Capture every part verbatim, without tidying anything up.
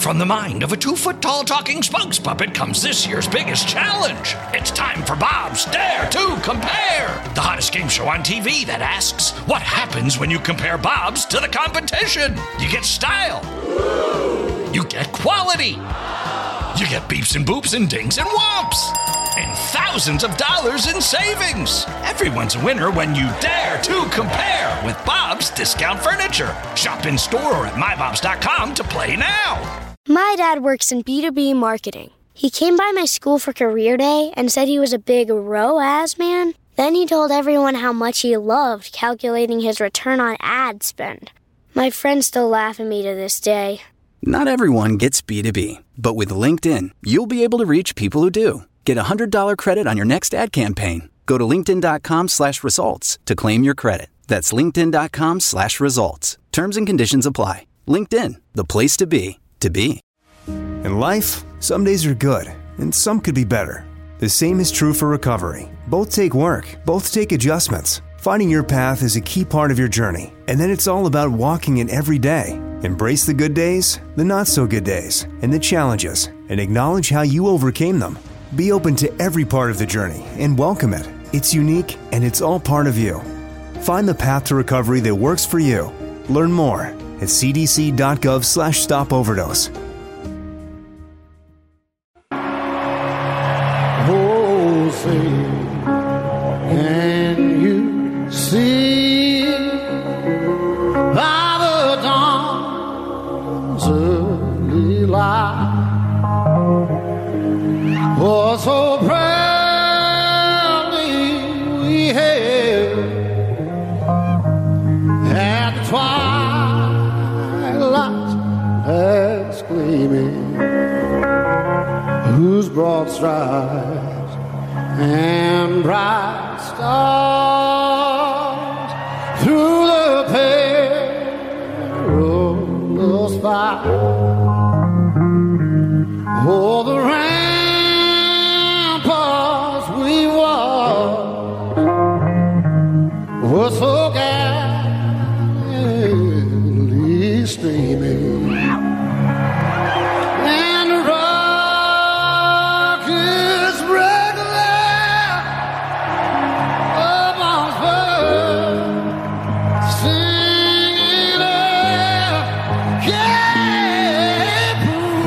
from the mind of a two-foot-tall talking spokes puppet comes this year's biggest challenge. It's time for Bob's Dare to Compare, the hottest game show on T V that asks, what happens when you compare Bobs to the competition? You get style. You get quality. You get beeps and boops and dings and whomps. And thousands of dollars in savings. Everyone's a winner when you dare to compare with Bob's Discount Furniture. Shop in store or at my bobs dot com to play now. My dad works in B two B marketing. He came by my school for career day and said he was a big R O A S man. Then he told everyone how much he loved calculating his return on ad spend. My friends still laugh at me to this day. Not everyone gets B two B, but with LinkedIn, you'll be able to reach people who do. Get a one hundred dollars credit on your next ad campaign. Go to linkedin.com slash results to claim your credit. That's linkedin.com slash results. Terms and conditions apply. LinkedIn, the place to be, to be. In life, some days are good, and some could be better. The same is true for recovery. Both take work, both take adjustments. Finding your path is a key part of your journey, and then it's all about walking it every day. Embrace the good days, the not-so-good days, and the challenges, and acknowledge how you overcame them. Be open to every part of the journey and welcome it. It's unique and it's all part of you. Find the path to recovery that works for you. Learn more at cdc.gov slash stop overdose. Oh, say, can you see by the dawn's early light? For so proudly we hailed at the twilight's last gleaming, whose broad stripes and bright stars through the perilous fight. Oh, the rain was so gallantly streaming, and the rockets regular upon spur, singing out, yeah,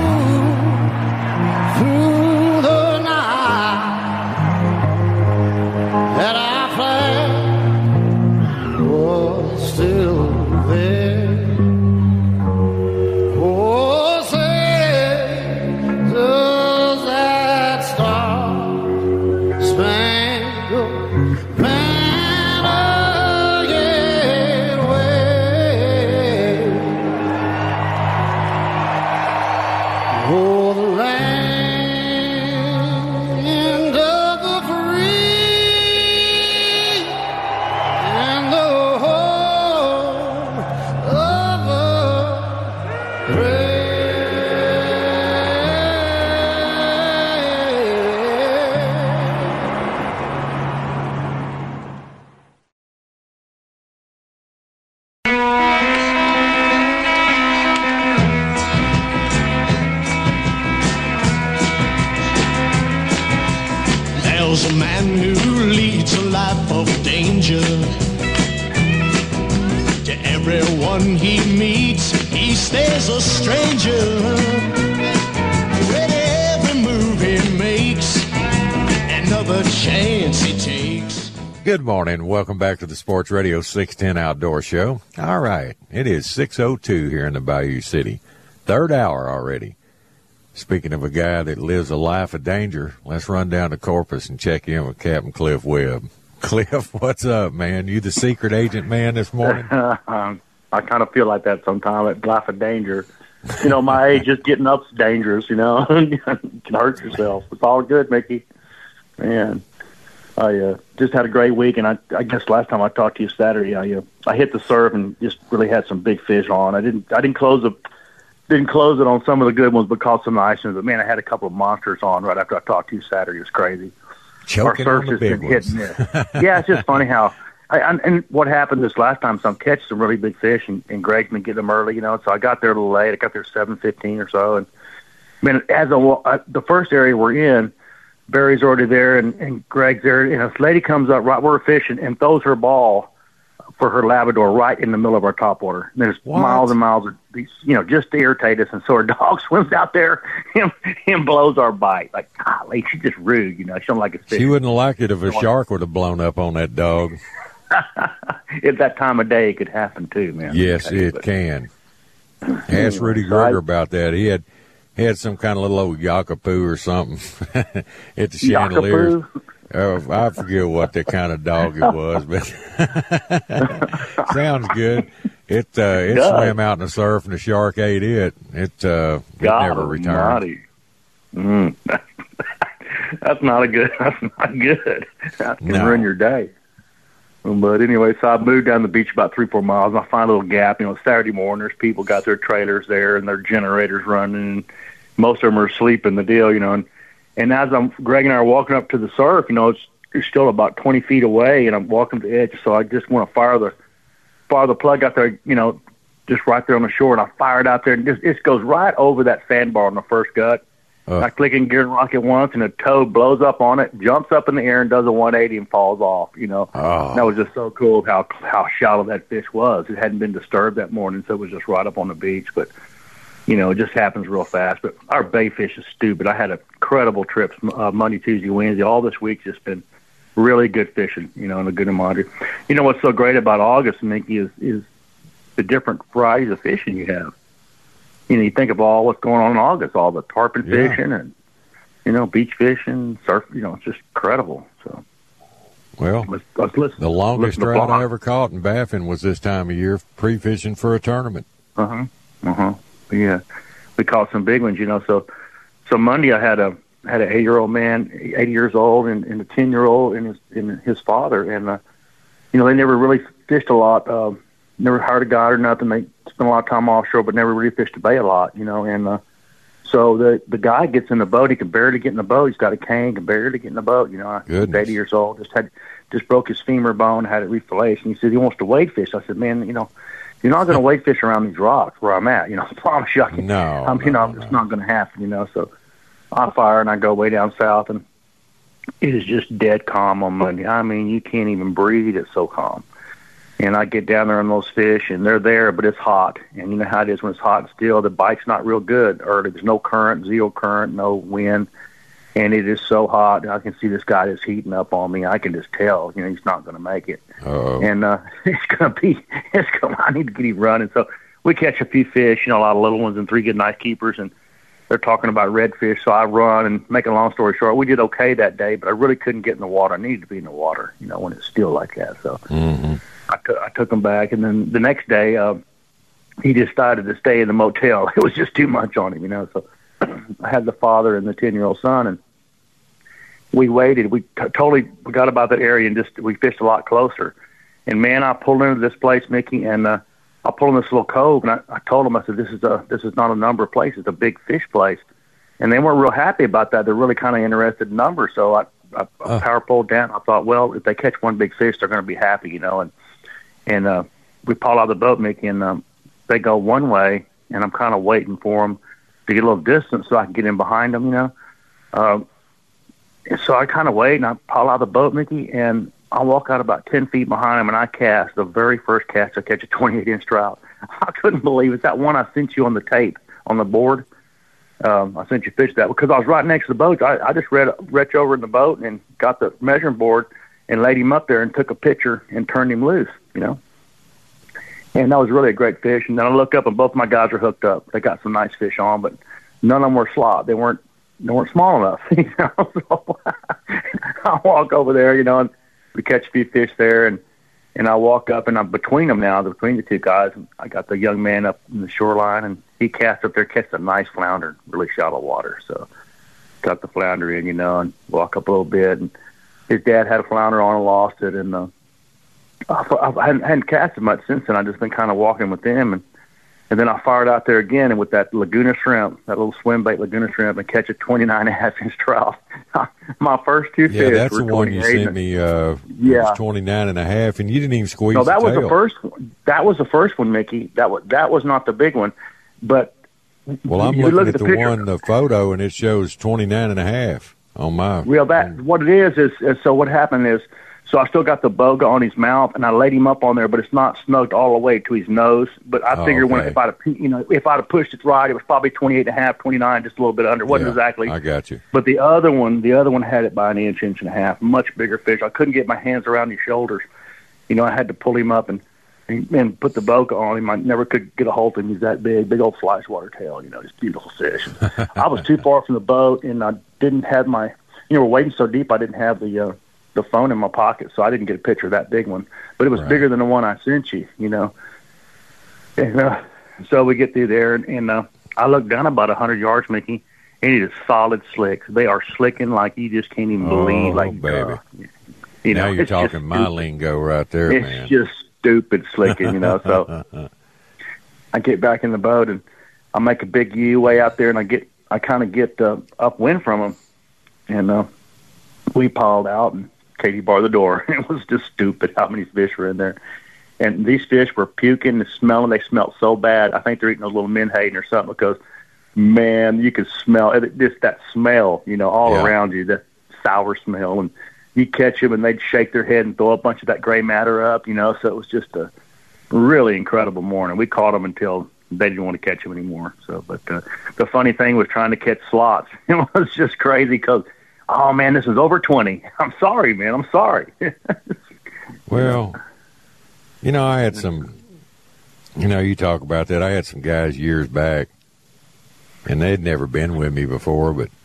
through the night that I flag still there. Oh, say, does that star-spangled banner yet wave? Oh, the land of the free and the There's a man who leads a life of danger. To everyone he meets, he stays a stranger. With every move he makes, another chance he takes. Good morning. Welcome back to the Sports Radio six ten Outdoor Show. All right. It is six oh two here in the Bayou City. Third hour already. Speaking of a guy that lives a life of danger, let's run down to Corpus and check in with Captain Cliff Webb. Cliff, what's up, man? You the secret agent man this morning? um, I kind of feel like that sometimes, at life of danger. You know, my age, just getting up's dangerous, you know. You can hurt yourself. It's all good, Mickey. Man, I uh, just had a great week, and I, I guess last time I talked to you Saturday, I uh, I hit the surf and just really had some big fish on. I didn't I didn't close the Didn't close it on some of the good ones, but caught some nice ones. But, man, I had a couple of monsters on right after I talked to you Saturday. It was crazy. Choking Our on surf the has big been ones. hit and miss. Yeah, it's just funny how I, I, and what happened this last time, so I'm catching some really big fish, and, and Greg's been getting them early, you know. So I got there a little late. I got there seven fifteen or so, and I mean, as a, uh, the first area we're in, Barry's already there, and, and Greg's there, and this lady comes up right where we're fishing and throws her ball for her Labrador right in the middle of our topwater. And there's What? miles and miles of these, you know, just to irritate us. And so our dog swims out there and, and blows our bite. Like, golly, she's just rude, you know. She don't like us fishing. She wouldn't have liked it if a shark would have blown up on that dog. At that time of day, it could happen too, man. Yes, Okay, it but- can. Ask Rudy so I- Greger about that. He had he had some kind of little old yakapoo or something at the chandeliers. Yakapoo? Oh, I forget what the kind of dog it was, but sounds good. It uh, it does. swam out in the surf and the shark ate it. It uh, it God never returned. almighty. Mm. That's not a good. That's not good. That can No. ruin your day. But anyway, so I moved down the beach about three, four miles, and I find a little gap. You know, it's Saturday morning. There's people got their trailers there and their generators running. And most of them are asleep in the deal, you know. And, and as I'm, Greg and I are walking up to the surf, you know, it's, it's still about twenty feet away, and I'm walking to the edge. So I just want to fire the fire the plug out there, you know, just right there on the shore. And I fire it out there, and just, it goes right over that sandbar on the first gut. Uh. I click in gear and rocket once, and a toad blows up on it, jumps up in the air, and does a one eighty and falls off. You know, Oh. that was just so cool how how shallow that fish was. It hadn't been disturbed that morning, so it was just right up on the beach. But you know, it just happens real fast. But our bay fish is stupid. I had a incredible trip uh, Monday, Tuesday, Wednesday. All this week's just been really good fishing. You know, and a good amount. You know what's so great about August, Mickey, is is the different varieties of fishing you have. You know, you think of all what's going on in August, all the tarpon Yeah. fishing and, you know, beach fishing, surf, you know, it's just incredible. So, Well, let's, let's listen. the longest listen to trout I Bob. ever caught in Baffin was this time of year, pre-fishing for a tournament. Uh-huh. Uh-huh. Yeah. We caught some big ones, you know. So, so Monday I had a, had an eight-year-old man, eighty years old, and, and a ten-year-old and his, and his father. And, uh, you know, they never really fished a lot, uh, never hired a guide or nothing. They spent a lot of time offshore, but never really fished the bay a lot, you know. And uh, so the the guy gets in the boat. He can barely get in the boat. He's got a cane, can barely get in the boat. You know, he's Goodness. eighty years old. Just had just broke his femur bone, had it refilaced. And he said he wants to wade fish. I said, man, you know, you're not going to wade fish around these rocks where I'm at. You know, I promise you. I can, No, I'm, you no, know, no. it's not going to happen. You know, so I fire and I go way down south, and it is just dead calm on Monday. I mean, you can't even breathe. It's so calm. And I get down there on those fish, and they're there, but it's hot. And you know how it is when it's hot and still. The bite's not real good early. There's no current, zero current, no wind. And it is so hot. I can see this guy that's heating up on me. I can just tell, you know, he's not going to make it. Uh-oh. And uh, it's going to be, it's going I need to get him running. So we catch a few fish, you know, a lot of little ones and three good nice keepers. And they're talking about redfish. So I run, and make a long story short, we did okay that day, but I really couldn't get in the water. I needed to be in the water, you know, when it's still like that. So. Mm-hmm. I, t- I took him back, and then the next day, uh, he decided to stay in the motel. It was just too much on him, you know. So I had the father and the ten-year-old son, and we waited. We t- totally we got about that area, and just we fished a lot closer. And man, I pulled into this place, Mickey, and uh, I pulled in this little cove, and I, I told them, I said, "This is a this is not a number place. It's a big fish place." And they weren't real happy about that. They're really kind of interested in numbers. So I, I, I Uh. power pulled down. I thought, well, if they catch one big fish, they're going to be happy, you know. And And uh, we pull out of the boat, Mickey, and um, they go one way, and I'm kind of waiting for them to get a little distance so I can get in behind them, you know. Uh, and so I kind of wait, and I pull out of the boat, Mickey, and I walk out about ten feet behind them, and I cast the very first cast. I catch a twenty-eight inch trout. I couldn't believe it. It's that one I sent you on the tape, on the board. Um, I sent you fish that because I was right next to the boat. I, I just read, reached over in the boat and got the measuring board and laid him up there and took a picture and turned him loose, you know. And that was really a great fish. And then I look up, and both my guys are hooked up. They got some nice fish on, but none of them were slot. They weren't they weren't small enough. You know, so I walk over there, you know, and we catch a few fish there, and and I walk up, and I'm between them now, between the two guys. And I got the young man up in the shoreline, and he casts up there, catches a nice flounder, really shallow water. So got the flounder in, you know, and walk up a little bit, and his dad had a flounder on and lost it, and uh, I, I hadn't, hadn't casted much since then. I've just been kind of walking with them, and And then I fired out there again, and with that Laguna shrimp, that little swim bait Laguna shrimp, and catch a twenty-nine and a half inch trout. My first two yeah, fish that's were the one you sent and, me. Uh, yeah, it was twenty-nine and a half, and you didn't even squeeze. No, that the was tail. the first one. That was the first one, Mickey. That was that was not the big one, but well, I'm you looking look at, at the, the, the one, the photo, and it shows twenty-nine and a half on my. Real that what it is is, is so what happened is. So I still got the boga on his mouth, and I laid him up on there, but it's not snugged all the way to his nose. But I oh, figured okay. when if I'd have, you know if I'd have pushed it right, it was probably twenty-eight and a half, twenty-nine, just a little bit under. It wasn't yeah, exactly. I got you. But the other one, the other one had it by an inch, inch and a half, much bigger fish. I couldn't get my hands around his shoulders. You know, I had to pull him up and and, and put the boga on him. I never could get a hold of him. He's that big, big old fly swatter tail. You know, just beautiful fish. I was too far from the boat, and I didn't have my. You know, we're wading so deep, I didn't have the. Uh, the phone in my pocket, so I didn't get a picture of that big one. But it was right. bigger than the one I sent you, you know. And uh, so we get through there, and, and uh, I look down about one hundred yards, Mickey, and it is solid slicks. They are slicking like you just can't even believe. Oh, like, baby. Uh, you know, now you're it's just talking my stupid. lingo right there, it's man. It's just stupid slicking, you know. So I get back in the boat, and I make a big U way out there, and I get, I kind of get uh, upwind from them, and uh, we piled out, and Katie barred the door. It was just stupid how many fish were in there. And these fish were puking and smelling. They smelled so bad. I think they're eating a little menhaden or something because, man, you could smell it, just that smell, you know, all yeah. around you, that sour smell. And you catch them and they'd shake their head and throw a bunch of that gray matter up, you know. So it was just a really incredible morning. We caught them until they didn't want to catch them anymore. So, but uh, the funny thing was trying to catch slots. It was just crazy because, oh, man, this is over twenty. I'm sorry, man. I'm sorry. Well, you know, I had some, you know, you talk about that. I had some guys years back, and they'd never been with me before, but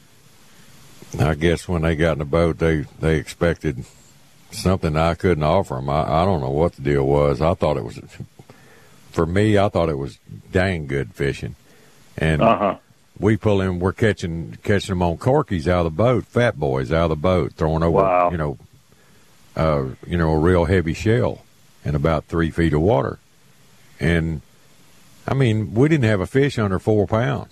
I guess when they got in the boat, they, they expected something I couldn't offer them. I, I don't know what the deal was. I thought it was, for me, I thought it was dang good fishing. And uh-huh. we pull in, we're catching catching them on corkies out of the boat, fat boys out of the boat, throwing over, wow. you know, uh, you know, a real heavy shell in about three feet of water. And, I mean, we didn't have a fish under four pounds.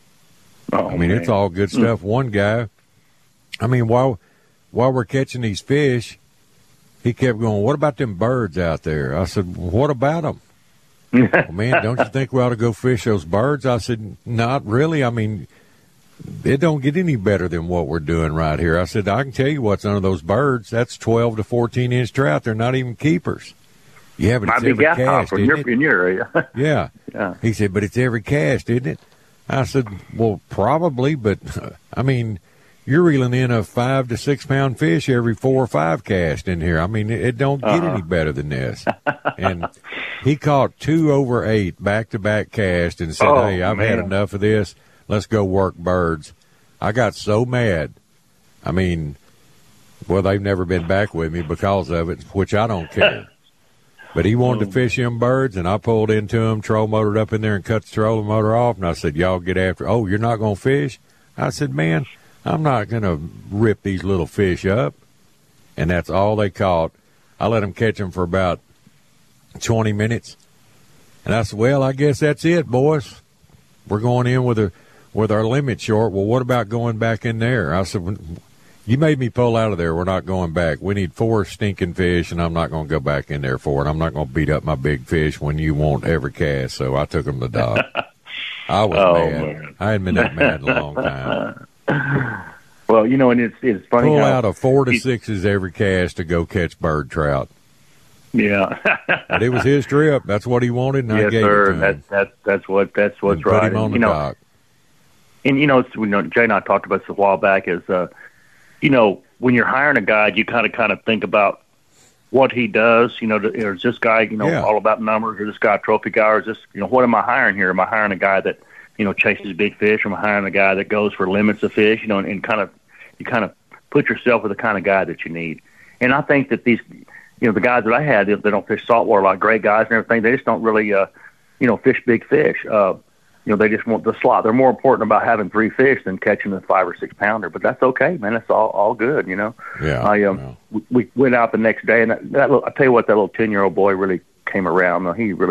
Oh, I mean, man. it's all good stuff. Mm. One guy, I mean, while while we're catching these fish, he kept going, what about them birds out there? I said, what about them? Well, man, don't you think we ought to go fish those birds? I said, not really. I mean, it don't get any better than what we're doing right here. I said, I can tell you what's under those birds. That's twelve to fourteen inch trout. They're not even keepers. Yeah, but Might it's be every gas cast, in isn't your, it? in your area. Yeah. yeah. He said, but it's every cast, isn't it? I said, well, probably, but, uh, I mean, you're reeling in a five to six pound fish every four or five cast in here. I mean, it, it don't get uh-huh. any better than this. And he caught two over eight back-to-back cast and said, oh, hey, I've man. had enough of this. Let's go work birds. I got so mad. I mean, well, they've never been back with me because of it, which I don't care. But he wanted to fish them birds, and I pulled into him, troll motored up in there and cut the trolling motor off, and I said, y'all get after, oh, you're not going to fish? I said, man, I'm not going to rip these little fish up. And that's all they caught. I let them catch them for about twenty minutes. And I said, well, I guess that's it, boys. We're going in with a with our limit short. Well, what about going back in there? I said, you made me pull out of there. We're not going back. We need four stinking fish, and I'm not going to go back in there for it. I'm not going to beat up my big fish when you won't ever cast. So I took them to dock. I was oh, mad. Man. I hadn't been that mad in a long time. Well, you know, and it's it's funny Pull how out of four to he, sixes every cast to go catch bird trout. Yeah, but it was his trip. That's what he wanted, and yes, I gave sir. it to him. That's that's that's what that's what's and put right. him on and, the you know, dock. And you know, it's, you know, Jay and I talked about this a while back. Is uh, you know, when you're hiring a guide, you kind of kind of think about what he does. You know, is this guy, you know, Yeah. all about numbers, or this guy a trophy guy, or is this, you know, what am I hiring here? Am I hiring a guy that, you know, chases big fish? Or am I hiring a guy that goes for limits of fish? You know, and, and kind of you kind of put yourself with the kind of guy that you need. And I think that these, you know, the guys that I had, they, they don't fish saltwater, like great guys and everything. They just don't really, uh, you know, fish big fish. Uh, you know, they just want the slot. They're more important about having three fish than catching a five or six pounder. But that's okay, man. That's all all good, you know. Yeah. I um, yeah. we, we went out the next day, and that, that little, I tell you what, that little ten year old boy really came around. He really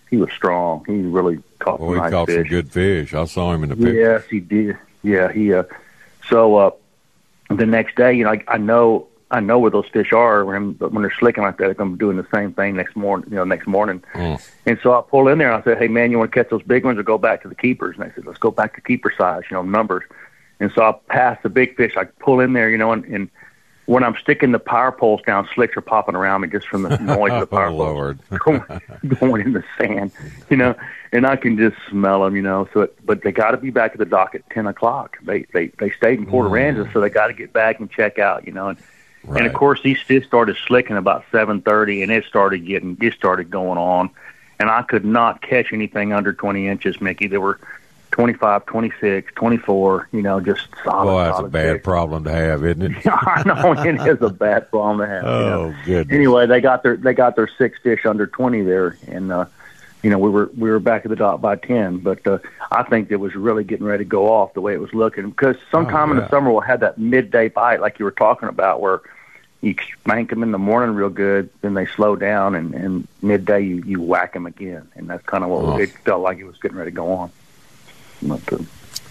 he was strong. He really caught Boy, some he nice caught fish. some good fish. I saw him in the picture. Yes, he did. Yeah, he. Uh, so uh, the next day, you know, I, I know, I know where those fish are. When, when they're slicking like that, I'm doing the same thing next morning. You know, next morning. Mm. And so I pull in there and I said, "Hey, man, you want to catch those big ones or go back to the keepers?" And they said, "Let's go back to keeper size. You know, numbers." And so I pass the big fish. I pull in there, you know, and, and when I'm sticking the power poles down, slicks are popping around me just from the noise of the power oh, poles Lord. going, going in the sand, you know, and I can just smell them, you know. So, it, but they got to be back at the dock at ten o'clock. They they they stayed in Port Aransas, so they got to get back and check out, you know. And, Right. and of course, these fish started slicking about seven thirty, and it started getting it started going on, and I could not catch anything under twenty inches, Mickey. There were twenty-five, twenty-six, twenty-four, you know, just solid. Boy, that's a solid bad fish. problem to have, isn't it? I know it is a bad problem to have. Oh, you know. goodness. Anyway, they got their they got their six fish under twenty there, and uh, you know we were we were back at the dock by ten. But uh, I think it was really getting ready to go off the way it was looking, because sometime Oh, in yeah. the summer we'll have that midday bite like you were talking about, where you spank them in the morning real good, then they slow down, and, and midday you, you whack them again, and that's kind of what Oh. it felt like it was getting ready to go on. But, uh,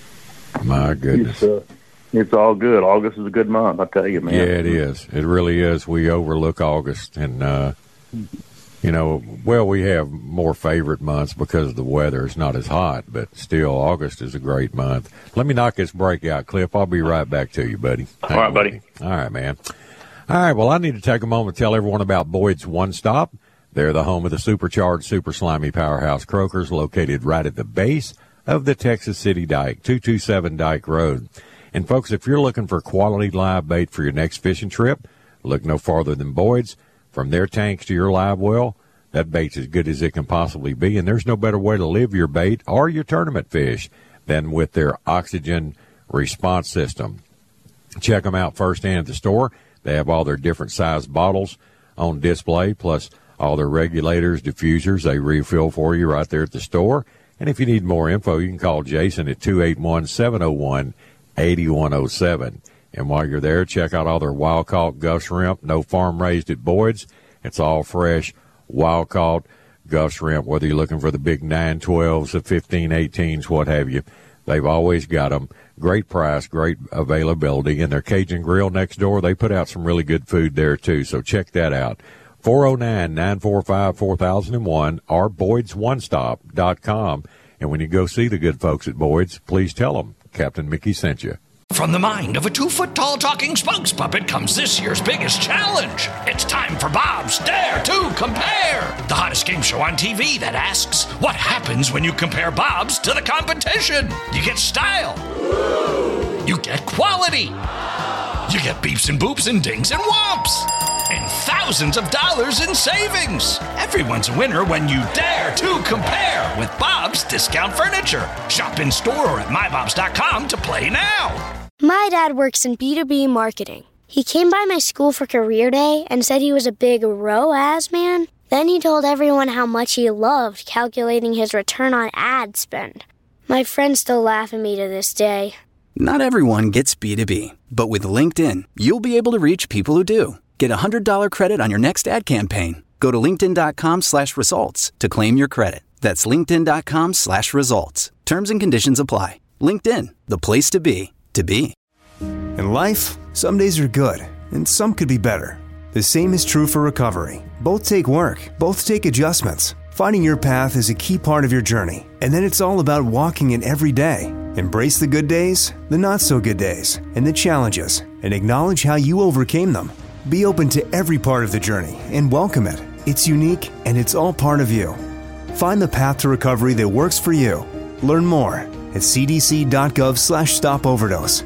My goodness. It's, uh, it's all good. August is a good month, I tell you, man. Yeah, it is. It really is. We overlook August, and uh, you know, well, we have more favorite months because the weather is not as hot, but still, August is a great month. Let me knock this break out, Cliff. I'll be right back to you, buddy. All right, buddy. All right, man. All right. Well, I need to take a moment to tell everyone about Boyd's One Stop. They're the home of the supercharged, super slimy powerhouse croakers, located right at the base of the Texas City Dike, two two seven Dike Road. And folks, if you're looking for quality live bait for your next fishing trip, look no farther than Boyd's. From their tanks to your live well, that bait's as good as it can possibly be. And there's no better way to live your bait or your tournament fish than with their oxygen response system. Check them out firsthand at the store. They have all their different size bottles on display, plus all their regulators, diffusers. They refill for you right there at the store. And if you need more info, you can call Jason at two eight one, seven oh one, eight one oh seven. And while you're there, check out all their wild-caught Gulf shrimp, no farm-raised at Boyd's. It's all fresh, wild-caught Gulf shrimp, whether you're looking for the big nine twelves, the fifteen eighteens, what have you. They've always got them. Great price, great availability. And their Cajun Grill next door, they put out some really good food there, too. So check that out. four oh nine, nine four five, four thousand one or boyds one stop dot com. And when you go see the good folks at Boyd's, please tell them Captain Mickey sent you. From the mind of a two-foot-tall talking spokes puppet comes this year's biggest challenge. It's time for Bob's Dare to Compare, the hottest game show on T V that asks, what happens when you compare Bob's to the competition? You get style. You get quality. You get beeps and boops and dings and whomps. And thousands of dollars in savings. Everyone's a winner when you dare to compare with Bob's Discount Furniture. Shop in store or at my bobs dot com to play now. My dad works in B two B marketing. He came by my school for career day and said he was a big R O A S man. Then he told everyone how much he loved calculating his return on ad spend. My friends still laugh at me to this day. Not everyone gets B two B, but with LinkedIn, you'll be able to reach people who do. Get a one hundred dollars credit on your next ad campaign. Go to linkedin.com slash results to claim your credit. That's linkedin.com slash results. Terms and conditions apply. LinkedIn, the place to be, to be. In life, some days are good, and some could be better. The same is true for recovery. Both take work, both take adjustments. Finding your path is a key part of your journey, and then it's all about walking it every day. Embrace the good days, the not-so-good days, and the challenges, and acknowledge how you overcame them. Be open to every part of the journey and welcome it. It's unique, and it's all part of you. Find the path to recovery that works for you. Learn more at cdc.gov slash stop overdose.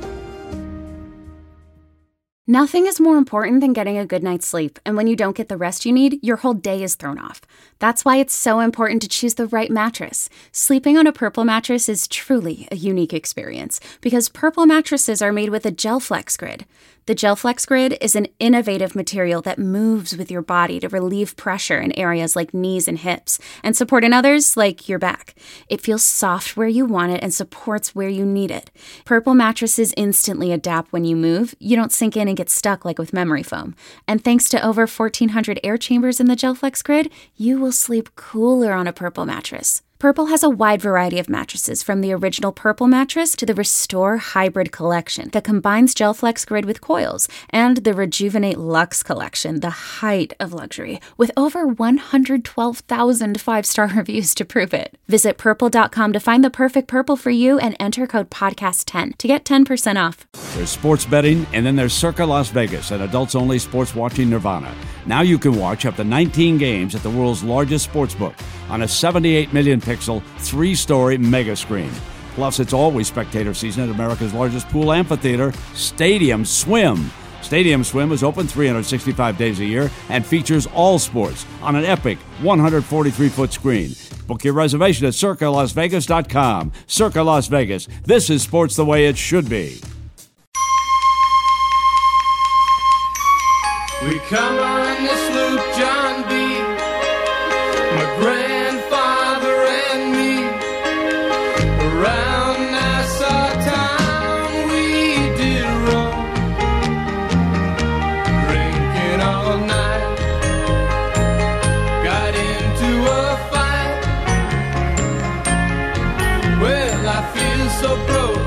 Nothing is more important than getting a good night's sleep, and when you don't get the rest you need, your whole day is thrown off. That's why it's so important to choose the right mattress. Sleeping on a Purple mattress is truly a unique experience because Purple mattresses are made with a GelFlex Grid. The GelFlex Grid is an innovative material that moves with your body to relieve pressure in areas like knees and hips and support in others like your back. It feels soft where you want it and supports where you need it. Purple mattresses instantly adapt when you move. You don't sink in and get stuck like with memory foam. And thanks to over fourteen hundred air chambers in the GelFlex Grid, you will will sleep cooler on a Purple mattress. Purple has a wide variety of mattresses, from the original Purple mattress to the Restore Hybrid collection that combines GelFlex Grid with coils, and the Rejuvenate Luxe collection, the height of luxury, with over one hundred twelve thousand five-star reviews to prove it. Visit purple dot com to find the perfect Purple for you and enter code podcast ten to get ten percent off. There's sports betting, and then there's Circa Las Vegas, an adults-only sports watching nirvana. Now you can watch up to nineteen games at the world's largest sportsbook on a seventy-eight million pixel, three-story mega screen. Plus, it's always spectator season at America's largest pool amphitheater, Stadium Swim. Stadium Swim is open three hundred sixty-five days a year and features all sports on an epic one hundred forty-three foot screen. Book your reservation at circa las vegas dot com. Circa Las Vegas. This is sports the way it should be. We come on the sloop, John B., my grandfather and me. Around Nassau town we did roam, drinking all night, got into a fight. Well, I feel so broken.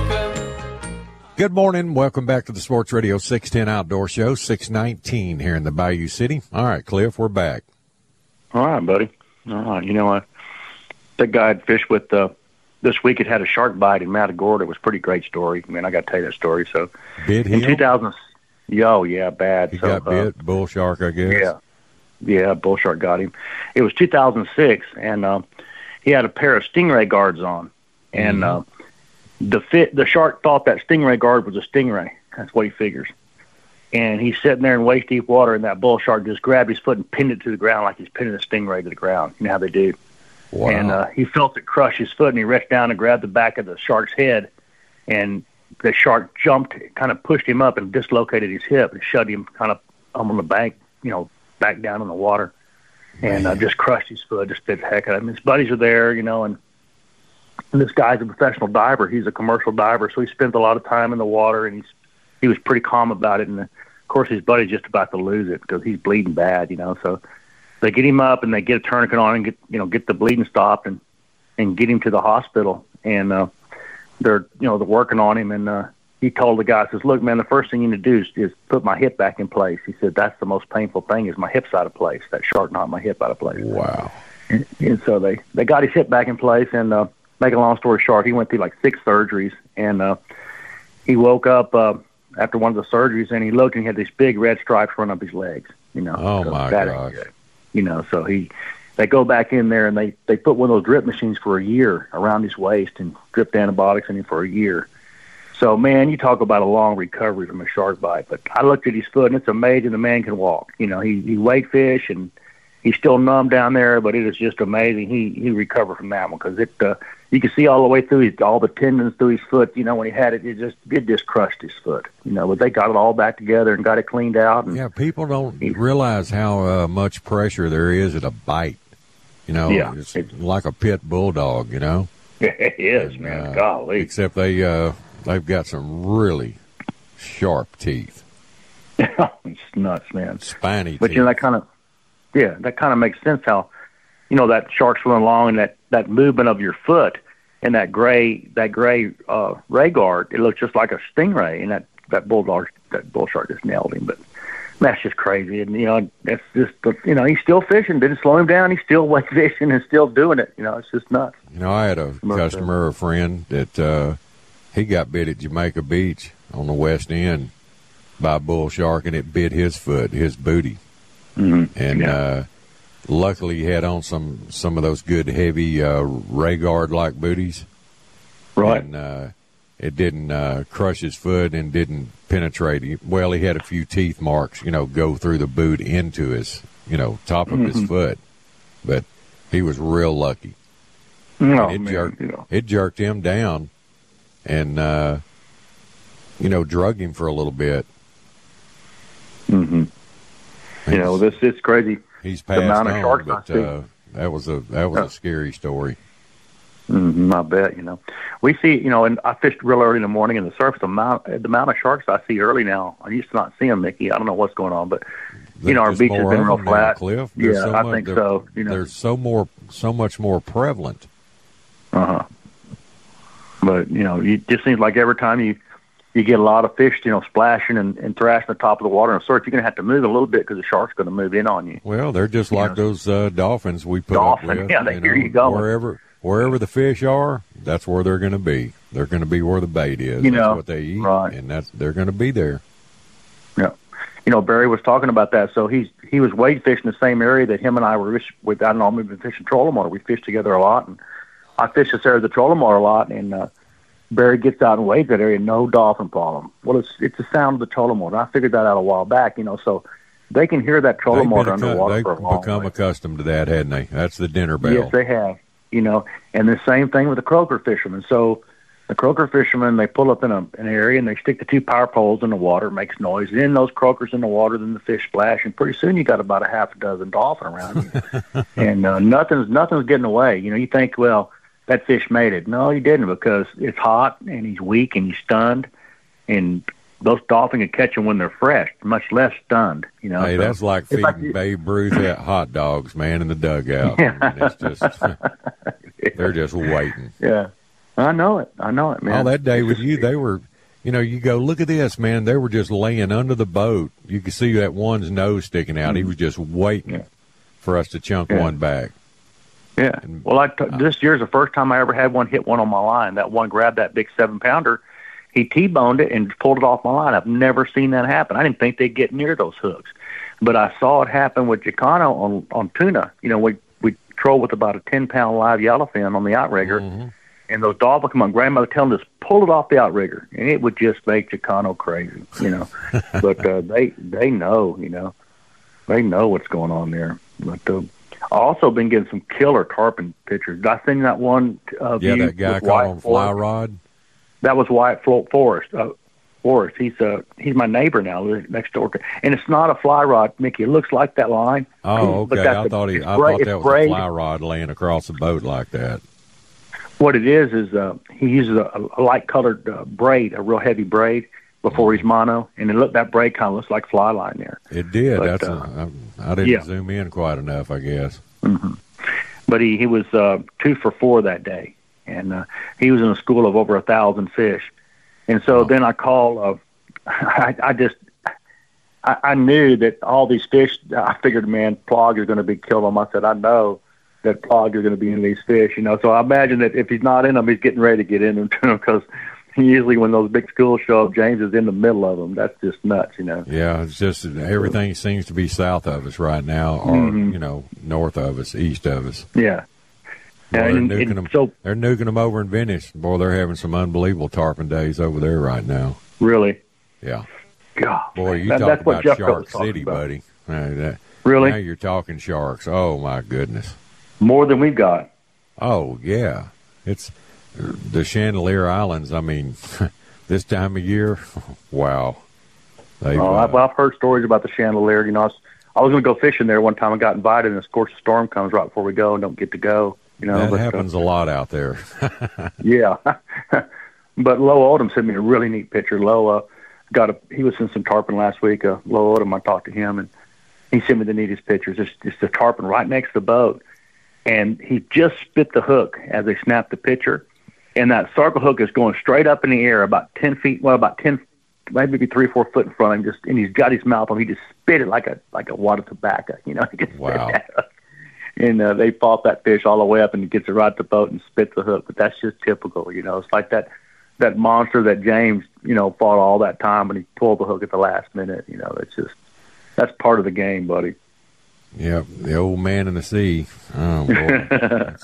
Good morning. Welcome back to the Sports Radio six ten Outdoor Show, six nineteen here in the Bayou City. All right, Cliff, we're back. All right, buddy. All right. You know, uh, that guy had fished with, uh, this week it had a shark bite in Matagorda. It was a pretty great story. I mean, I got to tell you that story. So, Bit in him? two thousand, oh, yeah, bad. He so, got bit, uh, bull shark, I guess. Yeah. Yeah, bull shark got him. It was two thousand six, and uh, he had a pair of stingray guards on. And, mm-hmm. uh, The fit, the shark thought that stingray guard was a stingray. That's what he figures. And he's sitting there in waist deep water, and that bull shark just grabbed his foot and pinned it to the ground like he's pinning a stingray to the ground. You know how they do. Wow. And uh, he felt it crush his foot, and he reached down and grabbed the back of the shark's head, and the shark jumped, kind of pushed him up and dislocated his hip and shoved him kind of on the bank, you know, back down in the water, and uh, just crushed his foot, just bit the heck out of him. His buddies are there, you know, and And this guy's a professional diver. He's a commercial diver, so he spends a lot of time in the water, and he's he was pretty calm about it. And, of course, his buddy's just about to lose it because he's bleeding bad, you know. So they get him up, and they get a tourniquet on and get, you know, get the bleeding stopped and, and get him to the hospital. And uh, they're, you know, they're working on him. And uh, he told the guy, says, look, man, the first thing you need to do is, is put my hip back in place. He said, that's the most painful thing is my hip's out of place. That shark knocked my hip out of place. Wow. And, and so they, they got his hip back in place, and uh, make a long story short, he went through like six surgeries, and uh, he woke up uh, after one of the surgeries, and he looked, and he had these big red stripes running up his legs. You know, oh so my that gosh! Good. You know, so he they go back in there, and they they put one of those drip machines for a year around his waist and dripped antibiotics in him for a year. So, man, you talk about a long recovery from a shark bite. But I looked at his foot, and it's amazing the man can walk. You know, he he wade fish, and he's still numb down there, but it is just amazing. He he recovered from that one because it. Uh, You can see all the way through his, all the tendons through his foot. You know, when he had it, it just it just crushed his foot. You know, but they got it all back together and got it cleaned out. And yeah, people don't realize how uh, much pressure there is at a bite. You know, yeah, it's, it's like a pit bulldog. You know, it is, and, man. Uh, Golly, except they uh, they've got some really sharp teeth. It's nuts, man. Spiny but teeth. you know that kind of yeah, that kind of makes sense. How you know that shark's swimming along and that, that movement of your foot. And that gray, that gray uh, ray guard, it looks just like a stingray. And that that bulldog, that bull shark just nailed him. But that's just crazy. And you know, that's just you know, he's still fishing. Didn't slow him down. He's still wake fishing and still doing it. You know, it's just nuts. You know, I had a customer, a friend that uh, he got bit at Jamaica Beach on the west end by a bull shark, and it bit his foot, his booty, mm-hmm. and. Yeah. Uh, Luckily, he had on some, some of those good heavy uh, ray guard like booties, right? And uh, it didn't uh, crush his foot and didn't penetrate him. Well, he had a few teeth marks, you know, go through the boot into his, you know, top of mm-hmm. his foot, but he was real lucky. No, it man, jerked, you know. it jerked him down, and uh, you know, drug him for a little bit. Mm-hmm. You know, this it's crazy. He's passed the amount of on, sharks but I see. Uh, that was a that was yeah. a scary story. Mm-hmm, I bet. You know, we see. You know, and I fished real early in the morning in the surf. The amount, the amount of sharks I see early now. I used to not see them, Mickey. I don't know what's going on, but you know, our There's beach has more been of real them now, flat. Cliff. There's Yeah, so I much- think they're- so. You know, They're so more, so much more prevalent. uh huh. But you know, it just seems like every time you you get a lot of fish, you know, splashing and, and thrashing the top of the water and sort, you're going to have to move a little bit because the shark's going to move in on you. Well, they're just like know, those uh, dolphins we put Dolphin, up with. yeah, they hear you going. Wherever, wherever the fish are, that's where they're going to be. They're going to be where the bait is. You that's know, what they eat, right. and that's they're going to be there. Yeah. You know, Barry was talking about that. So he's he was wade fishing the same area that him and I were with. I don't know, we've been fishing Trollamore. We fished together a lot, and I fished this area of the Trollamore a lot, and uh, Barry gets out and wades that area, no dolphin problem. Well, it's it's the sound of the Trollamore. And I figured that out a while back, you know, so they can hear that Trollamore They've, been, underwater they've for a long become way. accustomed to that, hadn't they? That's the dinner bell. Yes, they have. You know, and the same thing with the croaker fishermen. So the croaker fishermen, they pull up in a, an area and they stick the two power poles in the water, it makes noise. Then those croakers in the water, then the fish splash, and pretty soon you got about a half a dozen dolphin around you. and uh, nothing's nothing's getting away. You know, you think, well, that fish made it. No, he didn't, because it's hot and he's weak and he's stunned, and those dolphins can catch him when they're fresh, much less stunned. You know, Hey, so that's like feeding like, Babe Ruth at hot dogs, man, in the dugout. I mean, it's just they're just waiting. Yeah, I know it. I know it, man. All that day with you, they were, you know, you go, look at this, man. They were just laying under the boat. You could see that one's nose sticking out. Mm-hmm. He was just waiting yeah. for us to chunk yeah. one back. Yeah. Well, I t- this year's the first time I ever had one hit one on my line. That one grabbed that big seven pounder. He T-boned it and pulled it off my line. I've never seen that happen. I didn't think they'd get near those hooks, but I saw it happen with Jacano on on tuna. You know, we we troll with about a ten pound live yellowfin on the outrigger, mm-hmm. and those dolphins, my grandmother telling them, just pull it off the outrigger, and it would just make Jacano crazy. You know, but uh, they they know. You know, they know what's going on there. But uh, I've also been getting some killer tarpon pictures. Did I send you that one? Uh, yeah, that guy caught on fly rod. That was Wyatt Forrest. Uh, Forrest. He's uh, he's my neighbor now, next door. And it's not a fly rod, Mickey. It looks like that line. Oh, okay. I a, thought he. I bra- thought that was braid. a fly rod laying across the boat like that. What it is is uh, he uses a, a light colored uh, braid, a real heavy braid, before he's mono, and it look that braid kind of looks like fly line there. It did. But, That's. Uh, a, I, I didn't yeah. zoom in quite enough, I guess. Mm-hmm. But he he was uh, two for four that day. And uh, he was in a school of over a thousand fish. And so oh. then I called, uh, I, I just, I, I knew that all these fish, I figured, man, Plog is going to be killed them. I said, I know that Plog is going to be in these fish, you know. So I imagine that if he's not in them, he's getting ready to get in them, too, because usually when those big schools show up, James is in the middle of them. That's just nuts, you know. Yeah, it's just everything seems to be south of us right now, or, mm-hmm. you know, north of us, east of us. Yeah. Boy, they're, and, nuking and them, so, they're nuking them over in Venice. Boy, they're having some unbelievable tarpon days over there right now. Really? Yeah. God. Boy, you that, talk about Jeff Shark City, about. buddy. Uh, that, really? Now you're talking sharks. Oh, my goodness. More than we've got. Oh, yeah. It's the Chandelier Islands. I mean, this time of year, wow. Oh, uh, I've, I've heard stories about the Chandelier. You know, I was, I was going to go fishing there one time. I got invited, and of course, the storm comes right before we go and don't get to go. You know, that but, happens uh, a lot out there. Yeah. But Low Odom sent me a really neat picture. Low uh, got a, he was in some tarpon last week. Uh, Low Odom, I talked to him, and he sent me the neatest pictures. It's just a tarpon right next to the boat. And he just spit the hook as they snapped the picture. And that circle hook is going straight up in the air about ten feet, well, about ten, maybe three or four foot in front of him. Just, and he's got his mouth on. He just spit it like a like a wad of tobacco. You know, he just wow. spit that up. And uh, they fought that fish all the way up, and he gets it right at the boat and spits the hook. But that's just typical. You know, it's like that that monster that James, you know, fought all that time when he pulled the hook at the last minute. You know, it's just that's part of the game, buddy. Yep, the old man in the sea. Oh boy,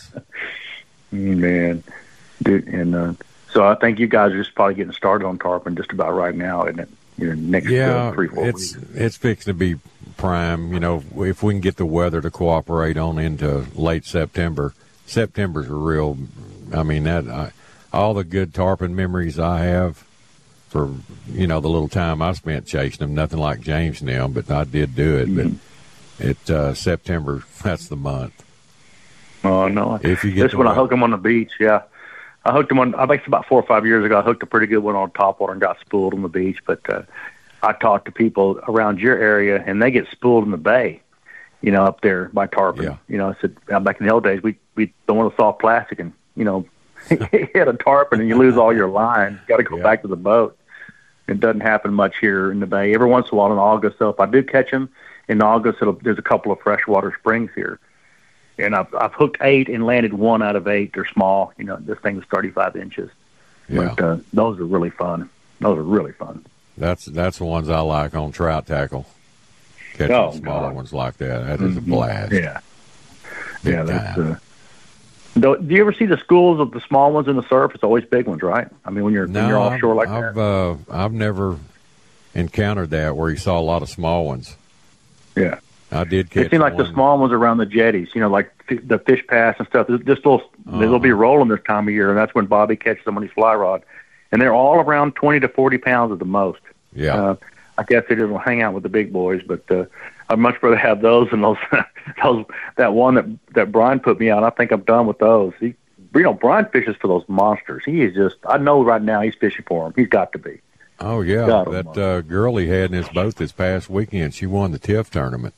man, dude, and uh, so I think you guys are just probably getting started on tarpon just about right now, isn't it? You know, next yeah, uh, three, four it's weeks. it's fixing to be prime. You know, if we can get the weather to cooperate on into late September. September's a real. I mean that I, all the good tarpon memories I have for you know the little time I spent chasing them. Nothing like James now, but I did do it. Mm-hmm. But It uh, September, that's the month. Oh no! If you get this when I hooked them on the beach, yeah, I hooked them on. I think about four or five years ago, I hooked a pretty good one on topwater and got spooled on the beach. But uh, I talk to people around your area, and they get spooled in the bay, you know, up there by tarpon. Yeah. You know, I said, back in the old days, we, we don't want to soft plastic and, you know, hit a tarpon and you lose all your line. You got to go Yeah. back to the boat. It doesn't happen much here in the bay. Every once in a while in August, so if I do catch them in August, it'll, there's a couple of freshwater springs here. And I've, I've hooked eight and landed one out of eight. They're small. You know, this thing is thirty-five inches. Yeah. But uh, those are really fun. Those are really fun. That's that's the ones I like on trout tackle. Catching Oh, smaller God. ones like that. That is Mhm. a blast. Yeah. Big yeah, that's. time. Uh, do, do you ever see the schools of the small ones in the surf? It's always big ones, right? I mean, when you're No, when you're offshore like I've, that. uh, I've never encountered that where you saw a lot of small ones. Yeah. I did catch It seems like one. the small ones around the jetties, you know, like f- the fish pass and stuff. This this little, Uh-huh. they'll be rolling this time of year, and that's when Bobby catches them on his fly rod. And they're all around twenty to forty pounds at the most. Yeah. Uh, I guess they didn't hang out with the big boys, but uh, I'd much rather have those than those. those that one that that Brian put me on. I think I'm done with those. He, you know, Brian fishes for those monsters. He is just. I know right now he's fishing for them. He's got to be. Oh, yeah. God that almighty. uh, girl he had in his boat this past weekend, she won the TIFF tournament.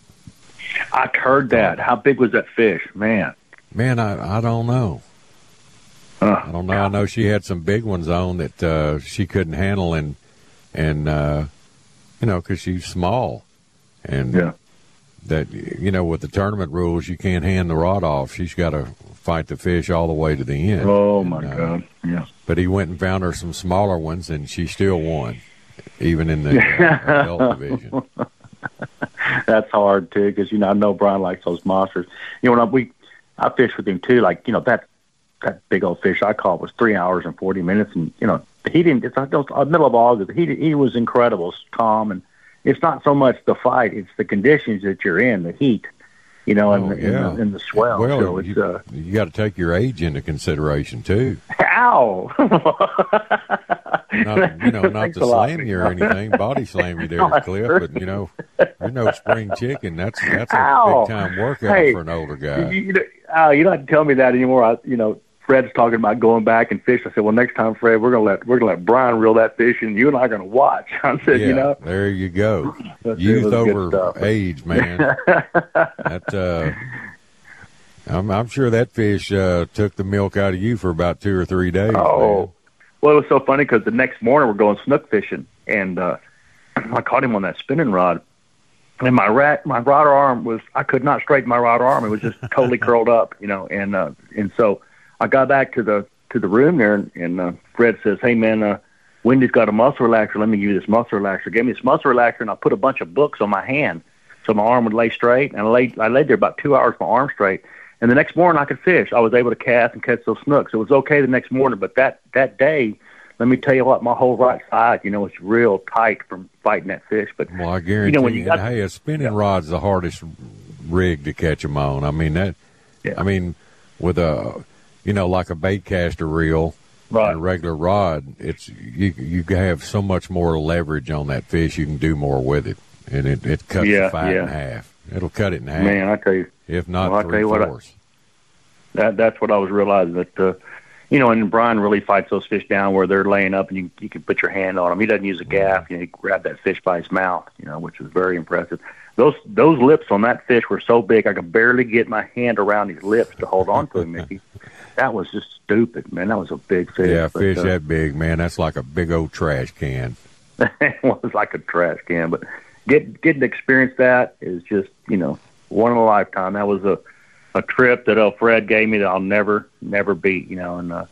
I heard that. How big was that fish, man? Man, I, I don't know. Uh, I don't know. I know she had some big ones on that uh, she couldn't handle, and, and uh, you know, because she's small. And Yeah. that, you know, with the tournament rules, you can't hand the rod off. She's got to fight the fish all the way to the end. Oh, And, my uh, God. Yeah. But he went and found her some smaller ones, and she still won, even in the uh, adult division. That's hard too, because you know I know Brian likes those monsters. You know when I, we I fished with him too. Like you know that that big old fish I caught was three hours and forty minutes, and you know he didn't. It's like those, uh, middle of August. He he was incredible, calm, and it's not so much the fight; it's the conditions that you're in, the heat, you know, and, Oh, and, yeah. the, and the swell. Well, so it's you, uh, you got to take your age into consideration too. ow. Not, you know, not Thanks to a lot. slam you or anything, body slam you there at Cliff, but you know, you're no spring chicken. That's that's a Ow. big time workout Hey, for an older guy. You, you, know, uh, you don't have to tell me that anymore. I, you know, Fred's talking about going back and fish. I said, well, next time, Fred, we're gonna let we're gonna let Brian reel that fish, and you and I are gonna watch. I said, Yeah, you know, there you go. That's- it Youth was good over stuff. age, man. that uh, I'm, I'm sure that fish uh, took the milk out of you for about two or three days. oh, well, it was so funny because the next morning we're going snook fishing, and uh, I caught him on that spinning rod, and my rat, my rod arm was I could not straighten my rod arm. It was just totally curled up, you know, and uh, and so I got back to the to the room there, and, and uh, Fred says, "Hey man, uh, Wendy's got a muscle relaxer. Let me give you this muscle relaxer." Gave me this muscle relaxer, and I put a bunch of books on my hand so my arm would lay straight. And I laid I laid there about two hours, my arm straight. And the next morning I could fish. I was able to cast and catch those snooks. It was okay the next morning, but that that day, let me tell you what, my whole right side, you know, it's real tight from fighting that fish. But Well, I guarantee you know when you, you got and, hey, a spinning rod's the hardest rig to catch them on. I mean that. Yeah. I mean, with a, you know, like a bait caster reel, Right. and a regular rod, it's you you have so much more leverage on that fish. You can do more with it, and it it cuts Yeah, the fight yeah. in half. It'll cut it in half, man, I tell you, if not well, I tell three you what, I- fourths. that that's what I was realizing that uh, you know, and Brian really fights those fish down where they're laying up, and you you can put your hand on them. He doesn't use a gaff. You know, he grabbed that fish by his mouth, you know, which was very impressive. Those those lips on that fish were so big I could barely get my hand around his lips to hold on to him, Mickey. That was just stupid, man. That was a big fish. Yeah, but, fish uh, that big, man. That's like a big old trash can. it was like a trash can. But get getting to experience that is just, you know, one in a lifetime. That was a a trip that uh, Fred gave me that I'll never never beat. You know, and uh,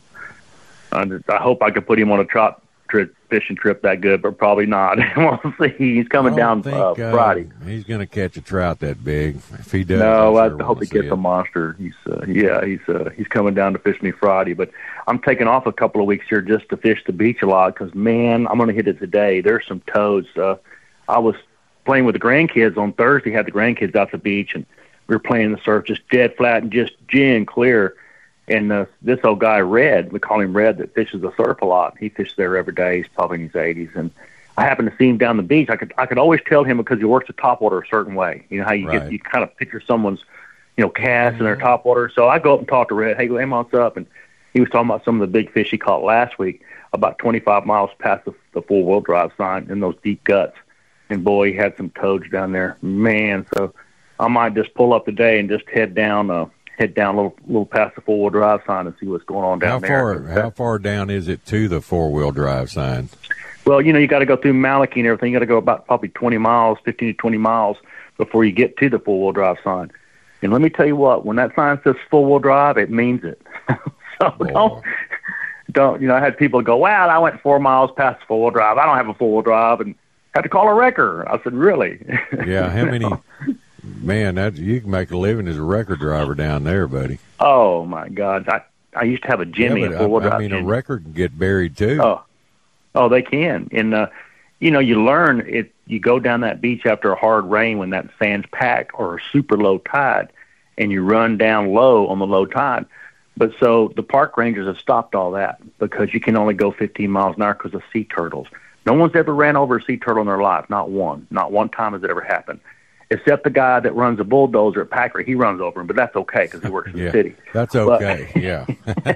I, just, I hope I could put him on a trot trip, fishing trip that good, but probably not. We'll see. He's coming I down don't uh, think, uh, Friday. He's going to catch a trout that big. If he does, No, I I sure hope wanna he see gets it. a monster. He's uh, yeah, he's uh, he's coming down to fish me Friday. But I'm taking off a couple of weeks here just to fish the beach a lot because man, I'm going to hit it today. There's some toads. Uh, I was playing with the grandkids on Thursday. Had the grandkids out the beach and we were playing in the surf, just dead flat and just gin clear. And uh, this old guy, Red, we call him Red, that fishes the surf a lot. He fishes there every day. He's probably in his eighties. And I happened to see him down the beach. I could I could always tell him because he works the top water a certain way. You know how you Right. get you kind of picture someone's, you know, cast in their top water. So I go up and talk to Red. Hey, hey, what's up? And he was talking about some of the big fish he caught last week, about twenty-five miles past the, the four-wheel drive sign in those deep guts. And, boy, he had some toads down there. Man, so I might just pull up today and just head down uh, head down a little, little past the four-wheel drive sign and see what's going on down how there. Far, how far down is it to the four-wheel drive sign? Well, you know, you got to go through Malachi and everything. You got to go about probably twenty miles, fifteen to twenty miles before you get to the four-wheel drive sign. And let me tell you what, when that sign says four-wheel drive, it means it. so Boy. don't, don't, you know, I had people go, wow, I went four miles past four-wheel drive. I don't have a four-wheel drive, and had to call a wrecker. I said, really? Yeah, how many, man, that, you can make a living as a wrecker driver down there, buddy. Oh, my God. I, I used to have a Jimmy, yeah, a but four-wheel I, drive I mean, Jimmy. a wrecker can get buried, too. Oh, oh, they can. And, uh, you know, you learn it. You go down that beach after a hard rain when that sand's packed or a super low tide, and you run down low on the low tide. But so the park rangers have stopped all that because you can only go fifteen miles an hour because of sea turtles. No one's ever ran over a sea turtle in their life, not one. Not one time has it ever happened, except the guy that runs a bulldozer at Packer. He runs over him, but that's okay because he works in yeah, the city. That's okay, but, yeah.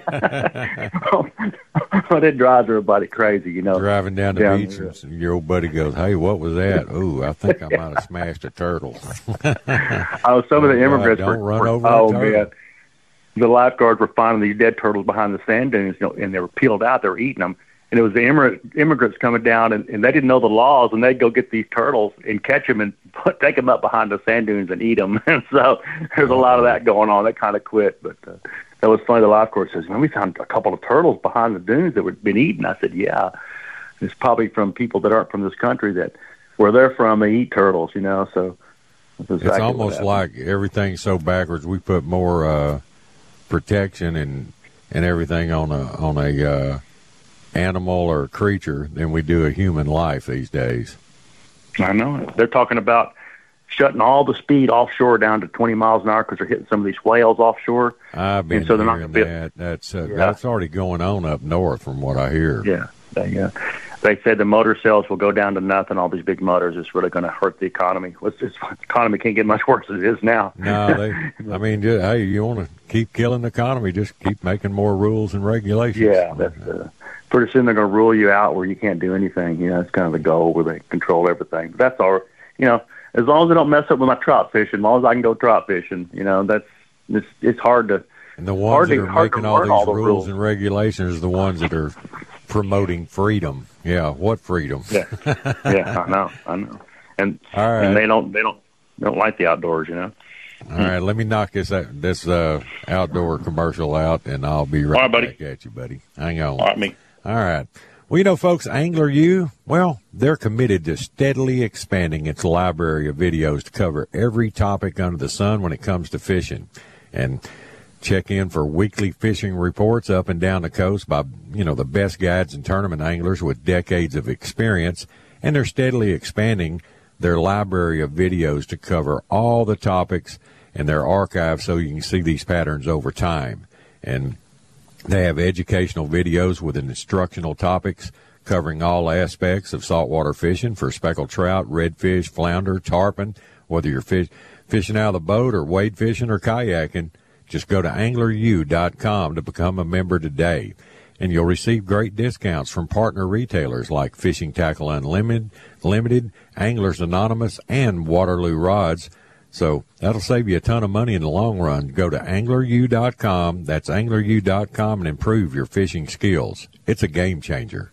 But it drives everybody crazy, you know. Driving down the down beach, and your old buddy goes, hey, what was that? Ooh, I think I might have smashed a turtle. Oh, some of the Oh, immigrants God, don't were, run were over oh, a turtle. man. The lifeguards were finding these dead turtles behind the sand dunes, you know, and they were peeled out. They were eating them. And it was the immig- immigrants coming down, and, and they didn't know the laws, and they'd go get these turtles and catch them and put, take them up behind the sand dunes and eat them. And so there's a lot of that going on. They kind of quit. But uh, that was funny. The lifeguard says, man, we found a couple of turtles behind the dunes that had been eaten. I said, yeah. It's probably from people that aren't from this country that where they're from, they eat turtles, you know. So that's exactly it's almost what like everything's so backwards. We put more uh, protection and and everything on a on a uh, animal or creature than we do a human life these days. I know it. They're talking about shutting all the speed offshore down to twenty miles an hour because they're hitting some of these whales offshore. I've been and so they're not hearing gonna be, that. That's uh, Yeah. that's already going on up north, from what I hear. Yeah, they, uh, they said the motor sales will go down to nothing. All these big motors is really going to hurt the economy. It's just, the economy can't get much worse as it is now. No, they. I mean, just, hey, you want to keep killing the economy? Just keep making more rules and regulations. Yeah, that's uh, pretty soon they're going to rule you out where you can't do anything. You know, that's kind of the goal where they control everything. But that's all. You know, as long as they don't mess up with my trout fishing, as long as I can go trout fishing, you know, that's it's it's hard to. And the ones hard that to, are hard making to all learn these all the rules, rules and regulations are the ones that are promoting freedom. Yeah, what freedom? Yeah, yeah, I know, I know, and All right. and they don't they don't they don't like the outdoors, you know. All right, let me knock this uh, this uh, outdoor commercial out, and I'll be right, All right, buddy. back at you, buddy. Hang on. All right, me. All right. Well, you know, folks, Angler U, well, they're committed to steadily expanding its library of videos to cover every topic under the sun when it comes to fishing. And check in for weekly fishing reports up and down the coast by, you know, the best guides and tournament anglers with decades of experience. And they're steadily expanding their library of videos to cover all the topics in their archive so you can see these patterns over time. And they have educational videos with instructional topics covering all aspects of saltwater fishing for speckled trout, redfish, flounder, tarpon. Whether you're fish, fishing out of the boat or wade fishing or kayaking, just go to angler u dot com to become a member today. And you'll receive great discounts from partner retailers like Fishing Tackle Unlimited, Limited, Anglers Anonymous, and Waterloo Rods. So that'll save you a ton of money in the long run. Go to angler u dot com. That's angler u dot com and improve your fishing skills. It's a game changer.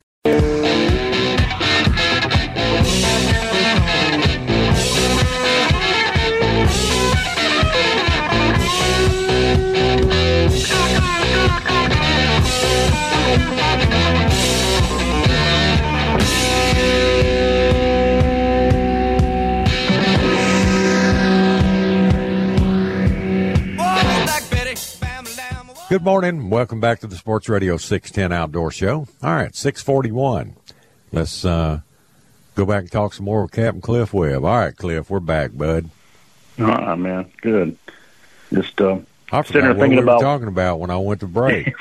Good morning. Welcome back to the Sports Radio six ten Outdoor Show. All right, six forty-one. Let's uh, go back and talk some more with Captain Cliff Webb. All right, Cliff, we're back, bud. All right, man. Good. Just uh, I sitting forgot there what thinking we about were talking about when I went to break.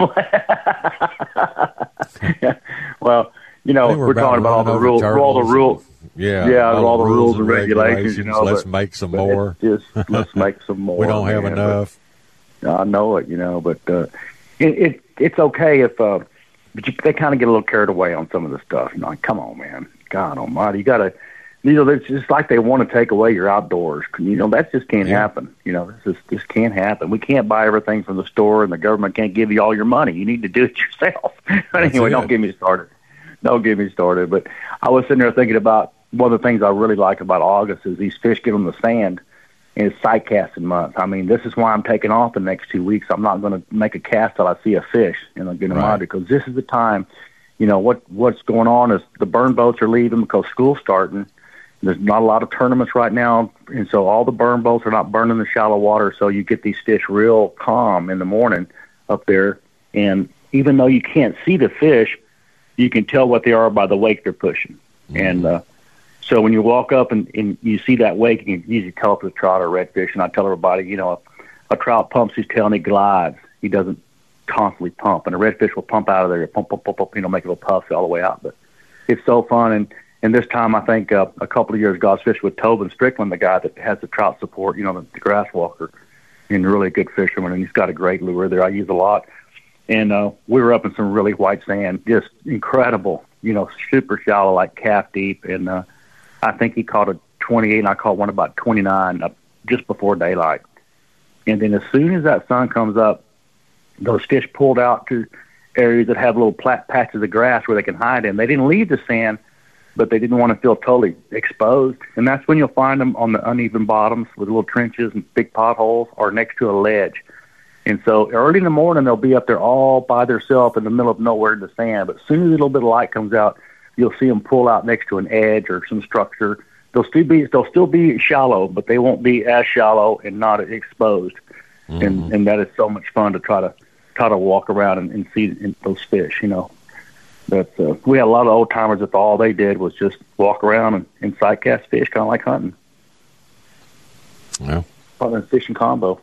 Well, you know, I think we're, talking about all the running rules, over all the turtles rules. Yeah, yeah, all, all the rules and regulations. You know, let's but, make some but more. Just let's make some more. We don't have man, enough. But I know it, you know, but uh, it, it it's okay if uh, but you, they kind of get a little carried away on some of the stuff. You know, like, come on, man, God Almighty, you got to. You know, it's just like they want to take away your outdoors. You know, that just can't yeah. happen. You know, this just, this can't happen. We can't buy everything from the store, and the government can't give you all your money. You need to do it yourself. But anyway, it. don't get me started. Don't get me started. But I was sitting there thinking about one of the things I really like about August is these fish get on the sand, and it's sight casting month. I mean, this is why I'm taking off the next two weeks. I'm not going to make a cast till I see a fish in Laguna Right. Madre, because this is the time. You know what what's going on is the burn boats are leaving because school's starting. There's not a lot of tournaments right now, and so all the burn boats are not burning the shallow water, so you get these fish real calm in the morning up there. And even though you can't see the fish, you can tell what they are by the wake they're pushing. Mm-hmm. And uh, so when you walk up and, and you see that wake, you can usually tell if it's a trout or redfish. And I tell everybody, you know, a, a trout pumps his tail and he glides. He doesn't constantly pump. And a redfish will pump out of there, pump, pump, pump, pump, you know, make a little puff all the way out. But it's so fun. And And this time, I think uh, a couple of years ago, I was fishing with Tobin Strickland, the guy that has the trout support, you know, the, the grass walker, and really a good fisherman, and he's got a great lure there I use a lot. And uh, we were up in some really white sand, just incredible, you know, super shallow, like calf deep. And uh, I think he caught a twenty-eight, and I caught one about twenty-nine uh, just before daylight. And then as soon as that sun comes up, those fish pulled out to areas that have little plat patches of grass where they can hide in. They didn't leave the sand, but they didn't want to feel totally exposed. And that's when you'll find them on the uneven bottoms with little trenches and big potholes or next to a ledge. And so early in the morning, they'll be up there all by themselves in the middle of nowhere in the sand. But as soon as a little bit of light comes out, you'll see them pull out next to an edge or some structure. They'll still be, they'll still be shallow, but they won't be as shallow and not exposed. Mm-hmm. And, and that is so much fun to try to try to walk around and, and see those fish, you know. But uh, we had a lot of old timers that all they did was just walk around and, and sight cast fish, kind of like hunting. Yeah. Probably a fishing combo.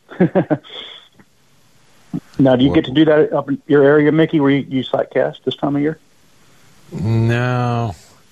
Now, do you well, get to do that up in your area, Mickey, where you, you sight cast this time of year? No.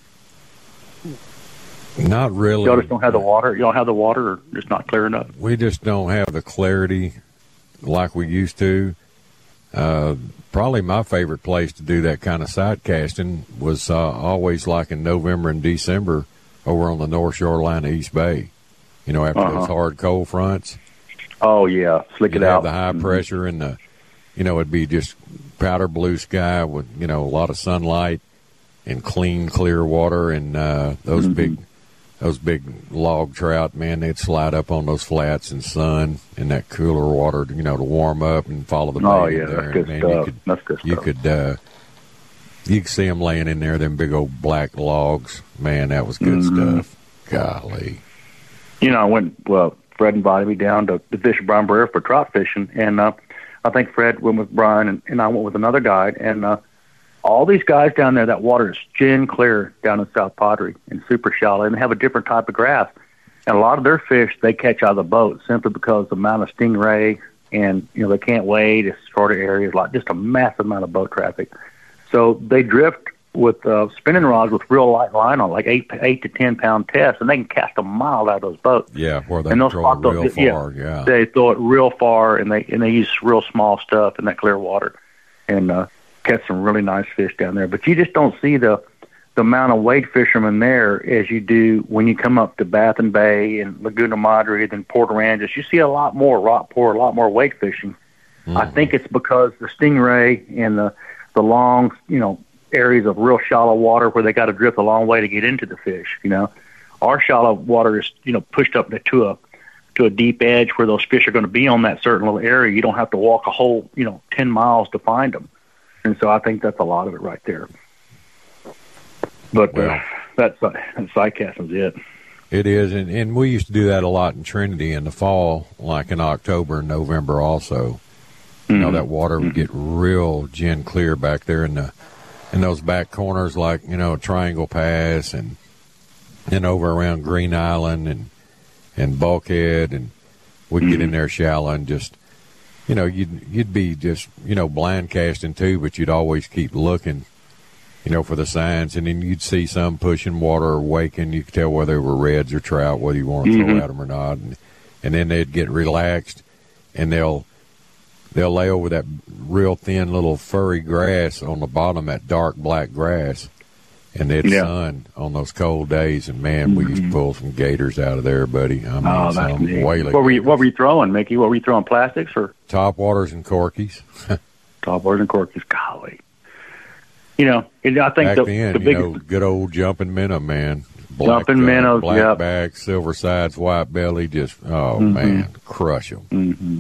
Not really. You just don't have the water? You don't have the water, or just not clear enough? We just don't have the clarity like we used to. Uh, probably my favorite place to do that kind of sight casting was uh, always like in November and December over on the North Shoreline of East Bay. You know, after uh-huh. those hard cold fronts. Oh, yeah. Slick it have out. The high mm-hmm. pressure and the, you know, it'd be just powder blue sky with, you know, a lot of sunlight and clean, clear water. And uh, those mm-hmm. big those big log trout, man, they'd slide up on those flats and sun in that cooler water, you know, to warm up and follow the bait oh, in yeah, there. That's good and, man, stuff. you could, that's good you stuff. could, uh, you could see them laying in there, them big old black logs. Man, that was good mm-hmm. stuff. Golly. You know, I went, well, Fred invited me down to, to fish Brian Breer for trout fishing, and uh, I think Fred went with Brian, and, and I went with another guide, and uh, all these guys down there, that water is gin clear down in South Padre and super shallow, and they have a different type of grass. And a lot of their fish they catch out of the boat simply because the amount of stingray, and you know they can't wade. It's shorter areas, like just a massive amount of boat traffic. So they drift with uh, spinning rods with real light line on, like eight eight to ten pound tests, and they can cast a mile out of those boats. Yeah, where they and those throw it real those, far. Yeah, yeah, they throw it real far, and they and they use real small stuff in that clear water, and uh, catch some really nice fish down there. But you just don't see the the amount of wade fishermen there as you do when you come up to Baffin Bay and Laguna Madre and Port Aransas. You see a lot more rockport, a lot more wade fishing. Mm-hmm. I think it's because the stingray and the the long, you know, areas of real shallow water where they got to drift a long way to get into the fish. You know, our shallow water is, you know, pushed up to a to a deep edge where those fish are going to be on that certain little area. You don't have to walk a whole, you know, ten miles to find them. And so I think that's a lot of it right there. But well, uh, that's uh, sight casting's it. It is, and, and we used to do that a lot in Trinity in the fall, like in October and November also. You mm-hmm. know, that water would get real gin clear back there in the in those back corners, like, you know, Triangle Pass and then over around Green Island and and Bulkhead, and we'd mm-hmm. get in there shallow and just, you know, you'd you'd be just, you know, blind casting too, but you'd always keep looking, you know, for the signs, and then you'd see some pushing water or waking. You could tell whether they were reds or trout, whether you want to mm-hmm. throw at them or not, and, and then they'd get relaxed, and they'll they'll lay over that real thin little furry grass on the bottom, that dark black grass, and it's Yeah. sun on those cold days. And man, we used to pull some gators out of there, buddy. I mean, Oh, that's some neat. whaling What were you gators. What were you throwing, Mickey? What were you throwing? Plastics or Topwaters and corkies. topwaters and corkies? Golly, you know, it, I think Back the, then, the you biggest know, good old jumping minnow, man. Black, Jumping minnows, black yep. back, silver sides, white belly. Just oh Mhm. man, crush them. Mm-hmm.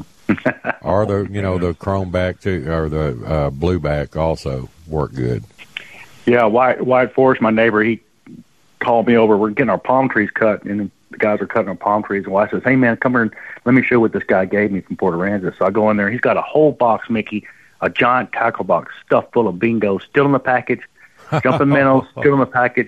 Or the you know the chrome back too, or the uh, blue back also work good. Yeah, White White Forest, my neighbor, he called me over. We're getting our palm trees cut, and the guys are cutting our palm trees. And White says, "Hey man, come here and let me show you what this guy gave me from Port Aransas." So I go in there. He's got a whole box, Mickey, a giant tackle box stuffed full of bingo, still in the package. Jumping minnows, still in the package.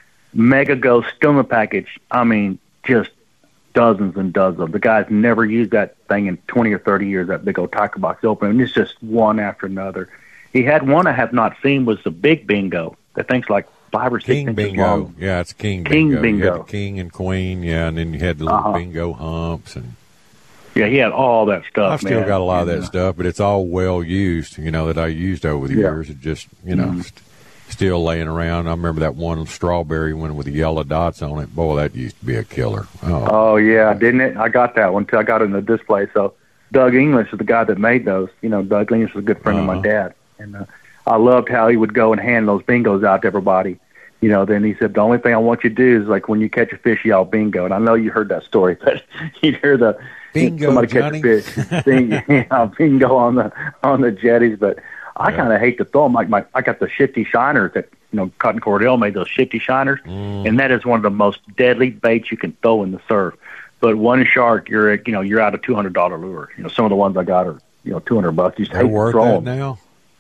Mega Ghost, still in the package. I mean, just dozens and dozens of. The guy's never used that thing in twenty or thirty years. That big old tackle box open, and it's just one after another. He had one I have not seen was the big bingo. That thing's like five or six King inches bingo, long. yeah, it's king, King bingo. You bingo. had the king and queen, yeah, and then you had the little Uh-huh. bingo humps, and Yeah, he had all that stuff. I've still man. got a lot of And, that uh, stuff, but it's all well used, you know, that I used over the Yeah. years. It just, you know, Mhm. st- still laying around. I remember that one strawberry one with the yellow dots on it. Boy, that used to be a killer. Oh, Oh yeah, didn't it? I got that one too. I got it in the display. So Doug English is the guy that made those. You know, Doug English was a good friend Uh-huh. of my dad, and uh, I loved how he would go and hand those bingos out to everybody. You know, then he said, the only thing I want you to do is like when you catch a fish, yell bingo. And I know you heard that story, but you'd hear the Bingo, somebody Johnny. catch a fish, bingo, yeah, bingo on the on the jetties. But I Yeah. kind of hate to throw them. Like my, I got the shifty shiners that you know Cotton Cordell made those shifty shiners, Mm. and that is one of the most deadly baits you can throw in the surf. But one shark, you're at, you know you're out a two hundred dollar lure. You know some of the ones I got are you know two hundred bucks. You just they're hate to worth throw that 'em. now?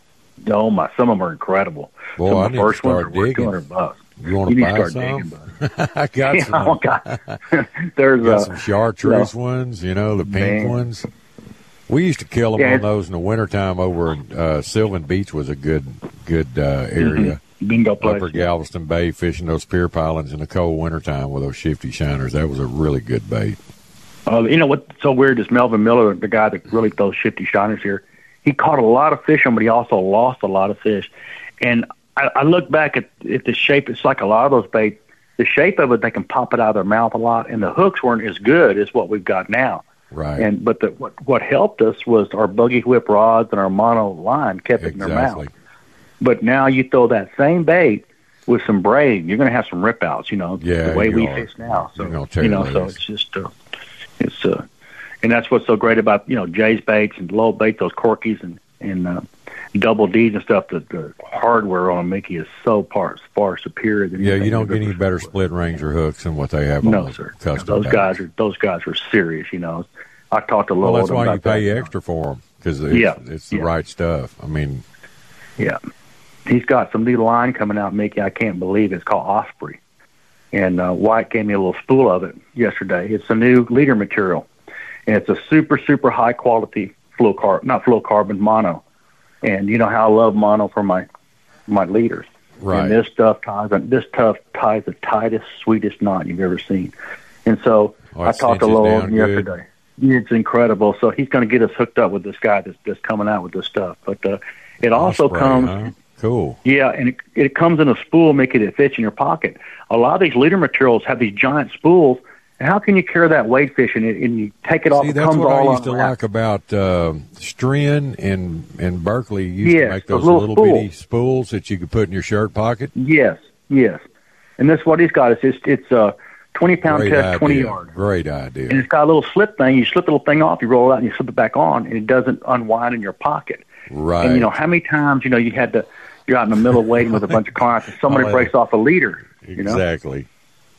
No, my some of them are incredible. Boy, some I of need the to first ones start are worth digging. two hundred bucks. You want You to need to buy start some? digging, I got Yeah, some. oh, God. There's got uh, some chartreuse you ones, you know, the pink Man. ones. We used to kill them Yeah, on it's- those in the wintertime over in uh, Sylvan Beach was a good good uh, area. bingo place. Upper Galveston Bay, fishing those pier pilings in the cold wintertime with those shifty shiners. That was a really good bait. Uh, you know what's so weird is Melvin Miller, the guy that really throws shifty shiners here. He caught a lot of fish, but he also lost a lot of fish. And I, I look back at, at the shape. It's like a lot of those baits. The shape of it, they can pop it out of their mouth a lot, and the hooks weren't as good as what we've got now. Right. And but the, what what helped us was our buggy whip rods and our mono line kept it in their Exactly. mouth. But now you throw that same bait with some braid, you're going to have some rip outs. You know, Yeah, the way you we are. fish now. So You're gonna tear you know, so loose. it's just uh, it's uh, and that's what's so great about you know Jay's baits and low bait, those corkies and and uh, double D's and stuff. The, the hardware on them, Mickey, is so far far superior than Yeah, anything you don't I've get any ever better seen. split ranger hooks than what they have on No, those sir. custom Those baits. guys are those guys are serious. You know, I talked to Lowell. Well, that's why you about that, pay know. extra for them because it's, Yeah, it's the yeah. right stuff. I mean, Yeah. He's got some new line coming out, Mickey. I can't believe it. It's called Osprey. And uh, White gave me a little spool of it yesterday. It's a new leader material. And it's a super, super high quality fluorocarbon, not fluorocarbon, mono. And you know how I love mono for my my leaders. right. And this stuff ties this stuff ties the tightest, sweetest knot you've ever seen. And so Oh, I it talked to cinches Lowell down good. yesterday. It's incredible. So he's going to get us hooked up with this guy that's, that's coming out with this stuff. But uh, it also Osprey, comes, huh? Cool. yeah, and it, it comes in a spool, making it fits in your pocket. A lot of these leader materials have these giant spools. And how can you carry that wade fish and, it, and you take it off? See, It that's comes what all I used to unwrapped. like about uh, Strin and and Berkeley. Used Yes, to make those those little little, spools. bitty spools that you could put in your shirt pocket. Yes, yes. And that's what he's got. It's just, it's a twenty pound Great test, idea. twenty yard. Great And idea. it's got a little slip thing. You slip the little thing off, you roll it out, and you slip it back on, and it doesn't unwind in your pocket. Right. And you know how many times you know you had to you're out in the middle of waiting with a bunch of clients, and somebody Oh, yeah. breaks off a leader. You know, exactly.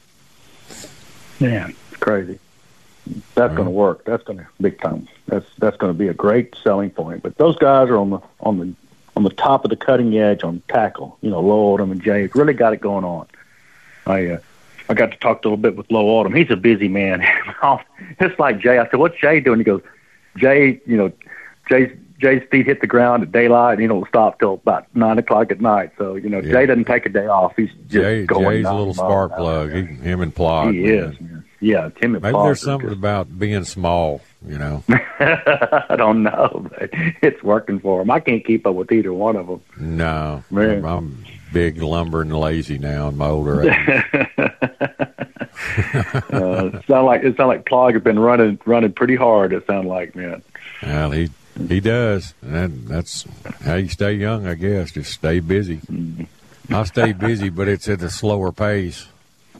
man, it's crazy. That's going to work. That's going to big time. That's that's going to be a great selling point. But those guys are on the on the on the top of the cutting edge on tackle. You know, Low Oldham and Jay really got it going on. I uh, I got to talk a little bit with Low Oldham. He's a busy man. It's like Jay. I said, "What's Jay doing?" He goes, "Jay, you know, Jay's Jay's feet hit the ground at daylight, and he don't stop till about nine o'clock at night. So you know, Yeah. Jay doesn't take a day off. He's just Jay, going. Jay's a nine little miles spark an hour. plug. He, him and Plod. He man. is, man. Yeah, timid Maybe Foster. there's something about being small, you know. I don't know, but it's working for them. I can't keep up with either one of them. No, Man. I'm, I'm big, lumbering, lazy now in my older age. uh, it sound like it sound like Clog has been running running pretty hard. It sounds like, man. Well, he he does, and that, that's how you stay young, I guess. Just stay busy. Mm-hmm. I stay busy, but it's at a slower pace.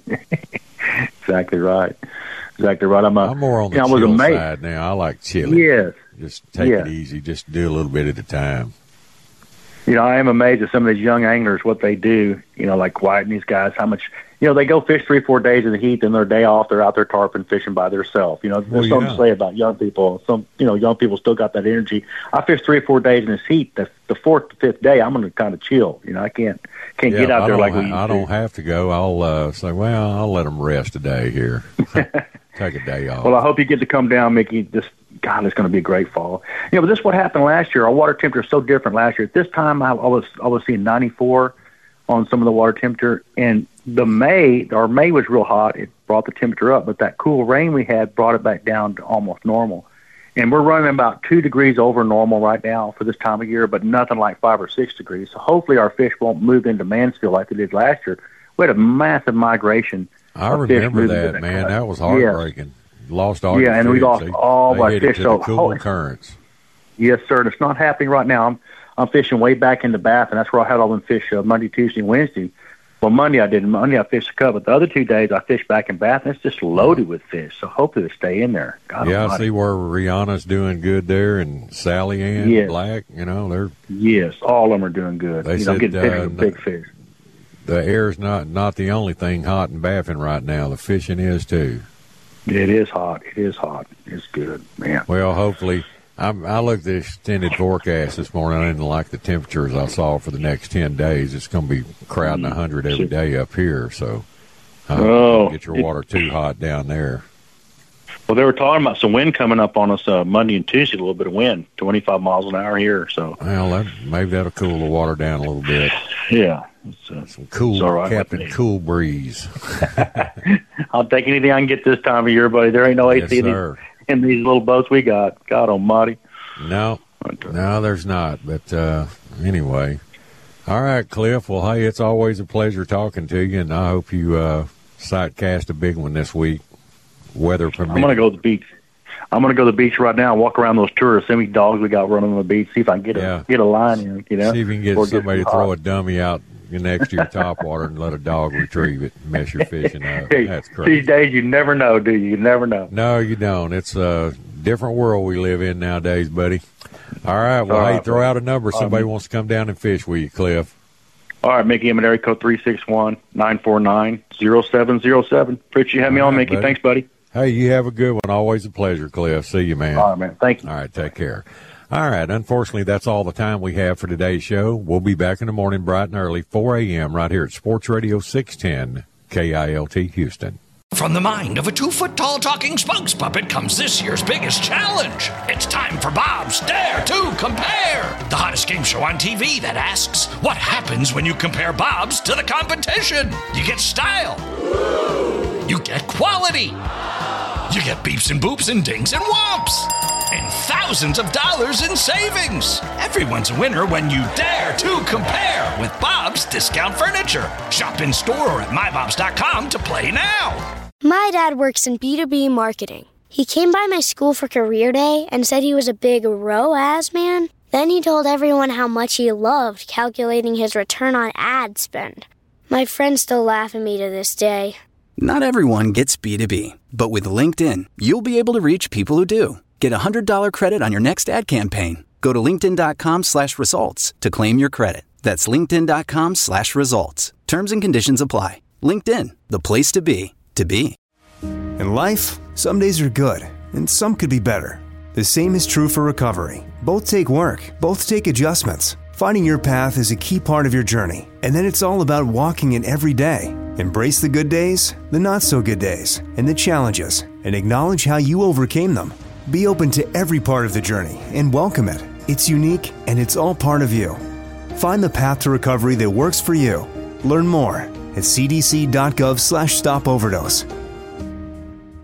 Exactly right. Exactly right. I'm, a, I'm more on the you know, chill side now. I like chilling. Yes. Just take yes. it easy. Just do a little bit at a time. You know, I am amazed at some of these young anglers, what they do, you know, like Wyatt and these guys, how much, you know, they go fish three, four days in the heat, and their day off, they're out there tarpon fishing by themselves. You know, there's well, something yeah. to say about young people. Some, you know, young people still got that energy. I fish three or four days in this heat. The, the fourth, the fifth day, I'm going to kind of chill. You know, I can't can't yeah, get out I there like ha- we used I to. don't have to go. I'll uh, say, well, I'll let them rest a day here. Take a day off. Well, I hope you get to come down, Mickey. This God, it's going to be a great fall. You know, but this is what happened last year. Our water temperature is so different last year. At this time, I, I was I was seeing ninety-four on some of the water temperature, and the May, our May was real hot. It brought the temperature up, but that cool rain we had brought it back down to almost normal. And we're running about two degrees over normal right now for this time of year, but nothing like five or six degrees. So hopefully our fish won't move into Mansfield like they did last year. We had a massive migration. I remember that, man. That, that was heartbreaking. Yes. Lost all yeah, your and fish. we lost they, all they our hit it fish. to So the cool currents. Yes, sir. And it's not happening right now. I'm I'm fishing way back in the Bath, and that's where I had all them fish uh, Monday, Tuesday, and Wednesday. Well, Monday I didn't. Monday I fished a cup, but the other two days I fished back in Bath, and it's just loaded with fish. So hopefully they stay in there. God yeah, almighty. I see where Rihanna's doing good there, and Sally Ann yes. Black. You know, they're yes, all of them are doing good. They you said know, getting fish uh, with big fish. The air's not not the only thing hot in Baffin right now. The fishing is too. It is hot. It is hot. It's good, man. Well, hopefully. I'm, I looked at the extended forecast this morning. I didn't like the temperatures I saw for the next ten days. It's going to be crowding one hundred every day up here, so uh, oh, don't get your water too hot down there. Well, they were talking about some wind coming up on us uh, Monday and Tuesday, a little bit of wind, twenty-five miles an hour here. So, well, that, maybe that'll cool the water down a little bit. Yeah. It's, uh, some cool, right Captain Cool Breeze. I'll take anything I can get this time of year, buddy. There ain't no yes, A C in these, sir. in these little boats we got. God almighty. No, no, there's not. But uh, anyway, all right, Cliff. Well, hey, it's always a pleasure talking to you, and I hope you uh, sight cast a big one this week, weather permitting. I'm going to go to the beach. I'm going to go to the beach right now and walk around those tourists, semi dogs we got running on the beach, see if I can get a, yeah. get a line in, you know. See if you can get Before it somebody to gets throw hot. a dummy out next to your topwater and let a dog retrieve it and mess your fishing up. Hey, That's crazy. These days, you never know, do you? You never know. No, you don't. It's a different world we live in nowadays, buddy. All right. Well, All hey, right, throw out a number. Um, Somebody wants to come down and fish with you, Cliff. All right, Mickey, I'm at area code three six one, nine four nine, zero seven zero seven. Appreciate you having me All on, right, Mickey. buddy. Thanks, buddy. Hey, you have a good one. Always a pleasure, Cliff. See you, man. All right, man. Thank you. All right, take care. All right, unfortunately, that's all the time we have for today's show. We'll be back in the morning bright and early, four a.m., right here at Sports Radio six ten, K I L T Houston. From the mind of a two-foot-tall talking spokes puppet comes this year's biggest challenge. It's time for Bob's Dare to Compare, the hottest game show on T V that asks, what happens when you compare Bob's to the competition? You get style. You get quality. You get beeps and boops and dings and whomps. And thousands of dollars in savings. Everyone's a winner when you dare to compare with Bob's Discount Furniture. Shop in store or at my bobs dot com to play now. My dad works in B two B marketing. He came by my school for career day and said he was a big R O A S man. Then he told everyone how much he loved calculating his return on ad spend. My friends still laugh at me to this day. Not everyone gets B two B, but with LinkedIn, you'll be able to reach people who do. Get a one hundred dollars credit on your next ad campaign. Go to linkedin.com slash results to claim your credit. That's linkedin.com slash results. Terms and conditions apply. LinkedIn, the place to be, to be. In life, some days are good, and some could be better. The same is true for recovery. Both take work, both take adjustments. Finding your path is a key part of your journey, and then it's all about walking it every day. Embrace the good days, the not-so-good days, and the challenges, and acknowledge how you overcame them. Be open to every part of the journey and welcome it. It's unique, and it's all part of you. Find the path to recovery that works for you. Learn more at c d c dot gov slash stop overdose.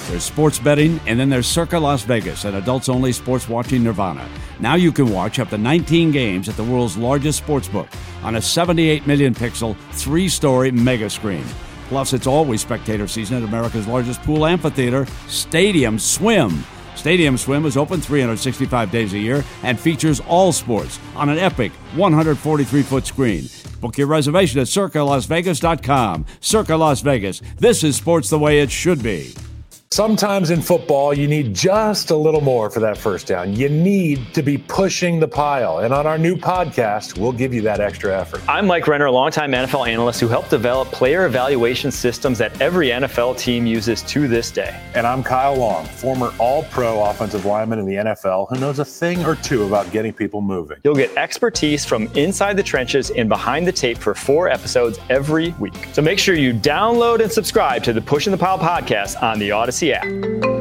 There's sports betting, and then there's Circa Las Vegas, an adults-only sports watching nirvana. Now you can watch up to nineteen games at the world's largest sportsbook on a seventy-eight million pixel, three-story mega screen. Plus, it's always spectator season at America's largest pool amphitheater, Stadium Swim. Stadium Swim is open three hundred sixty-five days a year and features all sports on an epic one hundred forty-three foot screen. Book your reservation at circa las vegas dot com. Circa Las Vegas. This is sports the way it should be. Sometimes in football, you need just a little more for that first down. You need to be pushing the pile. And on our new podcast, we'll give you that extra effort. I'm Mike Renner, a longtime N F L analyst who helped develop player evaluation systems that every N F L team uses to this day. And I'm Kyle Long, former all-pro offensive lineman in the N F L who knows a thing or two about getting people moving. You'll get expertise from inside the trenches and behind the tape for four episodes every week. So make sure you download and subscribe to the Pushing the Pile podcast on the Odyssey app.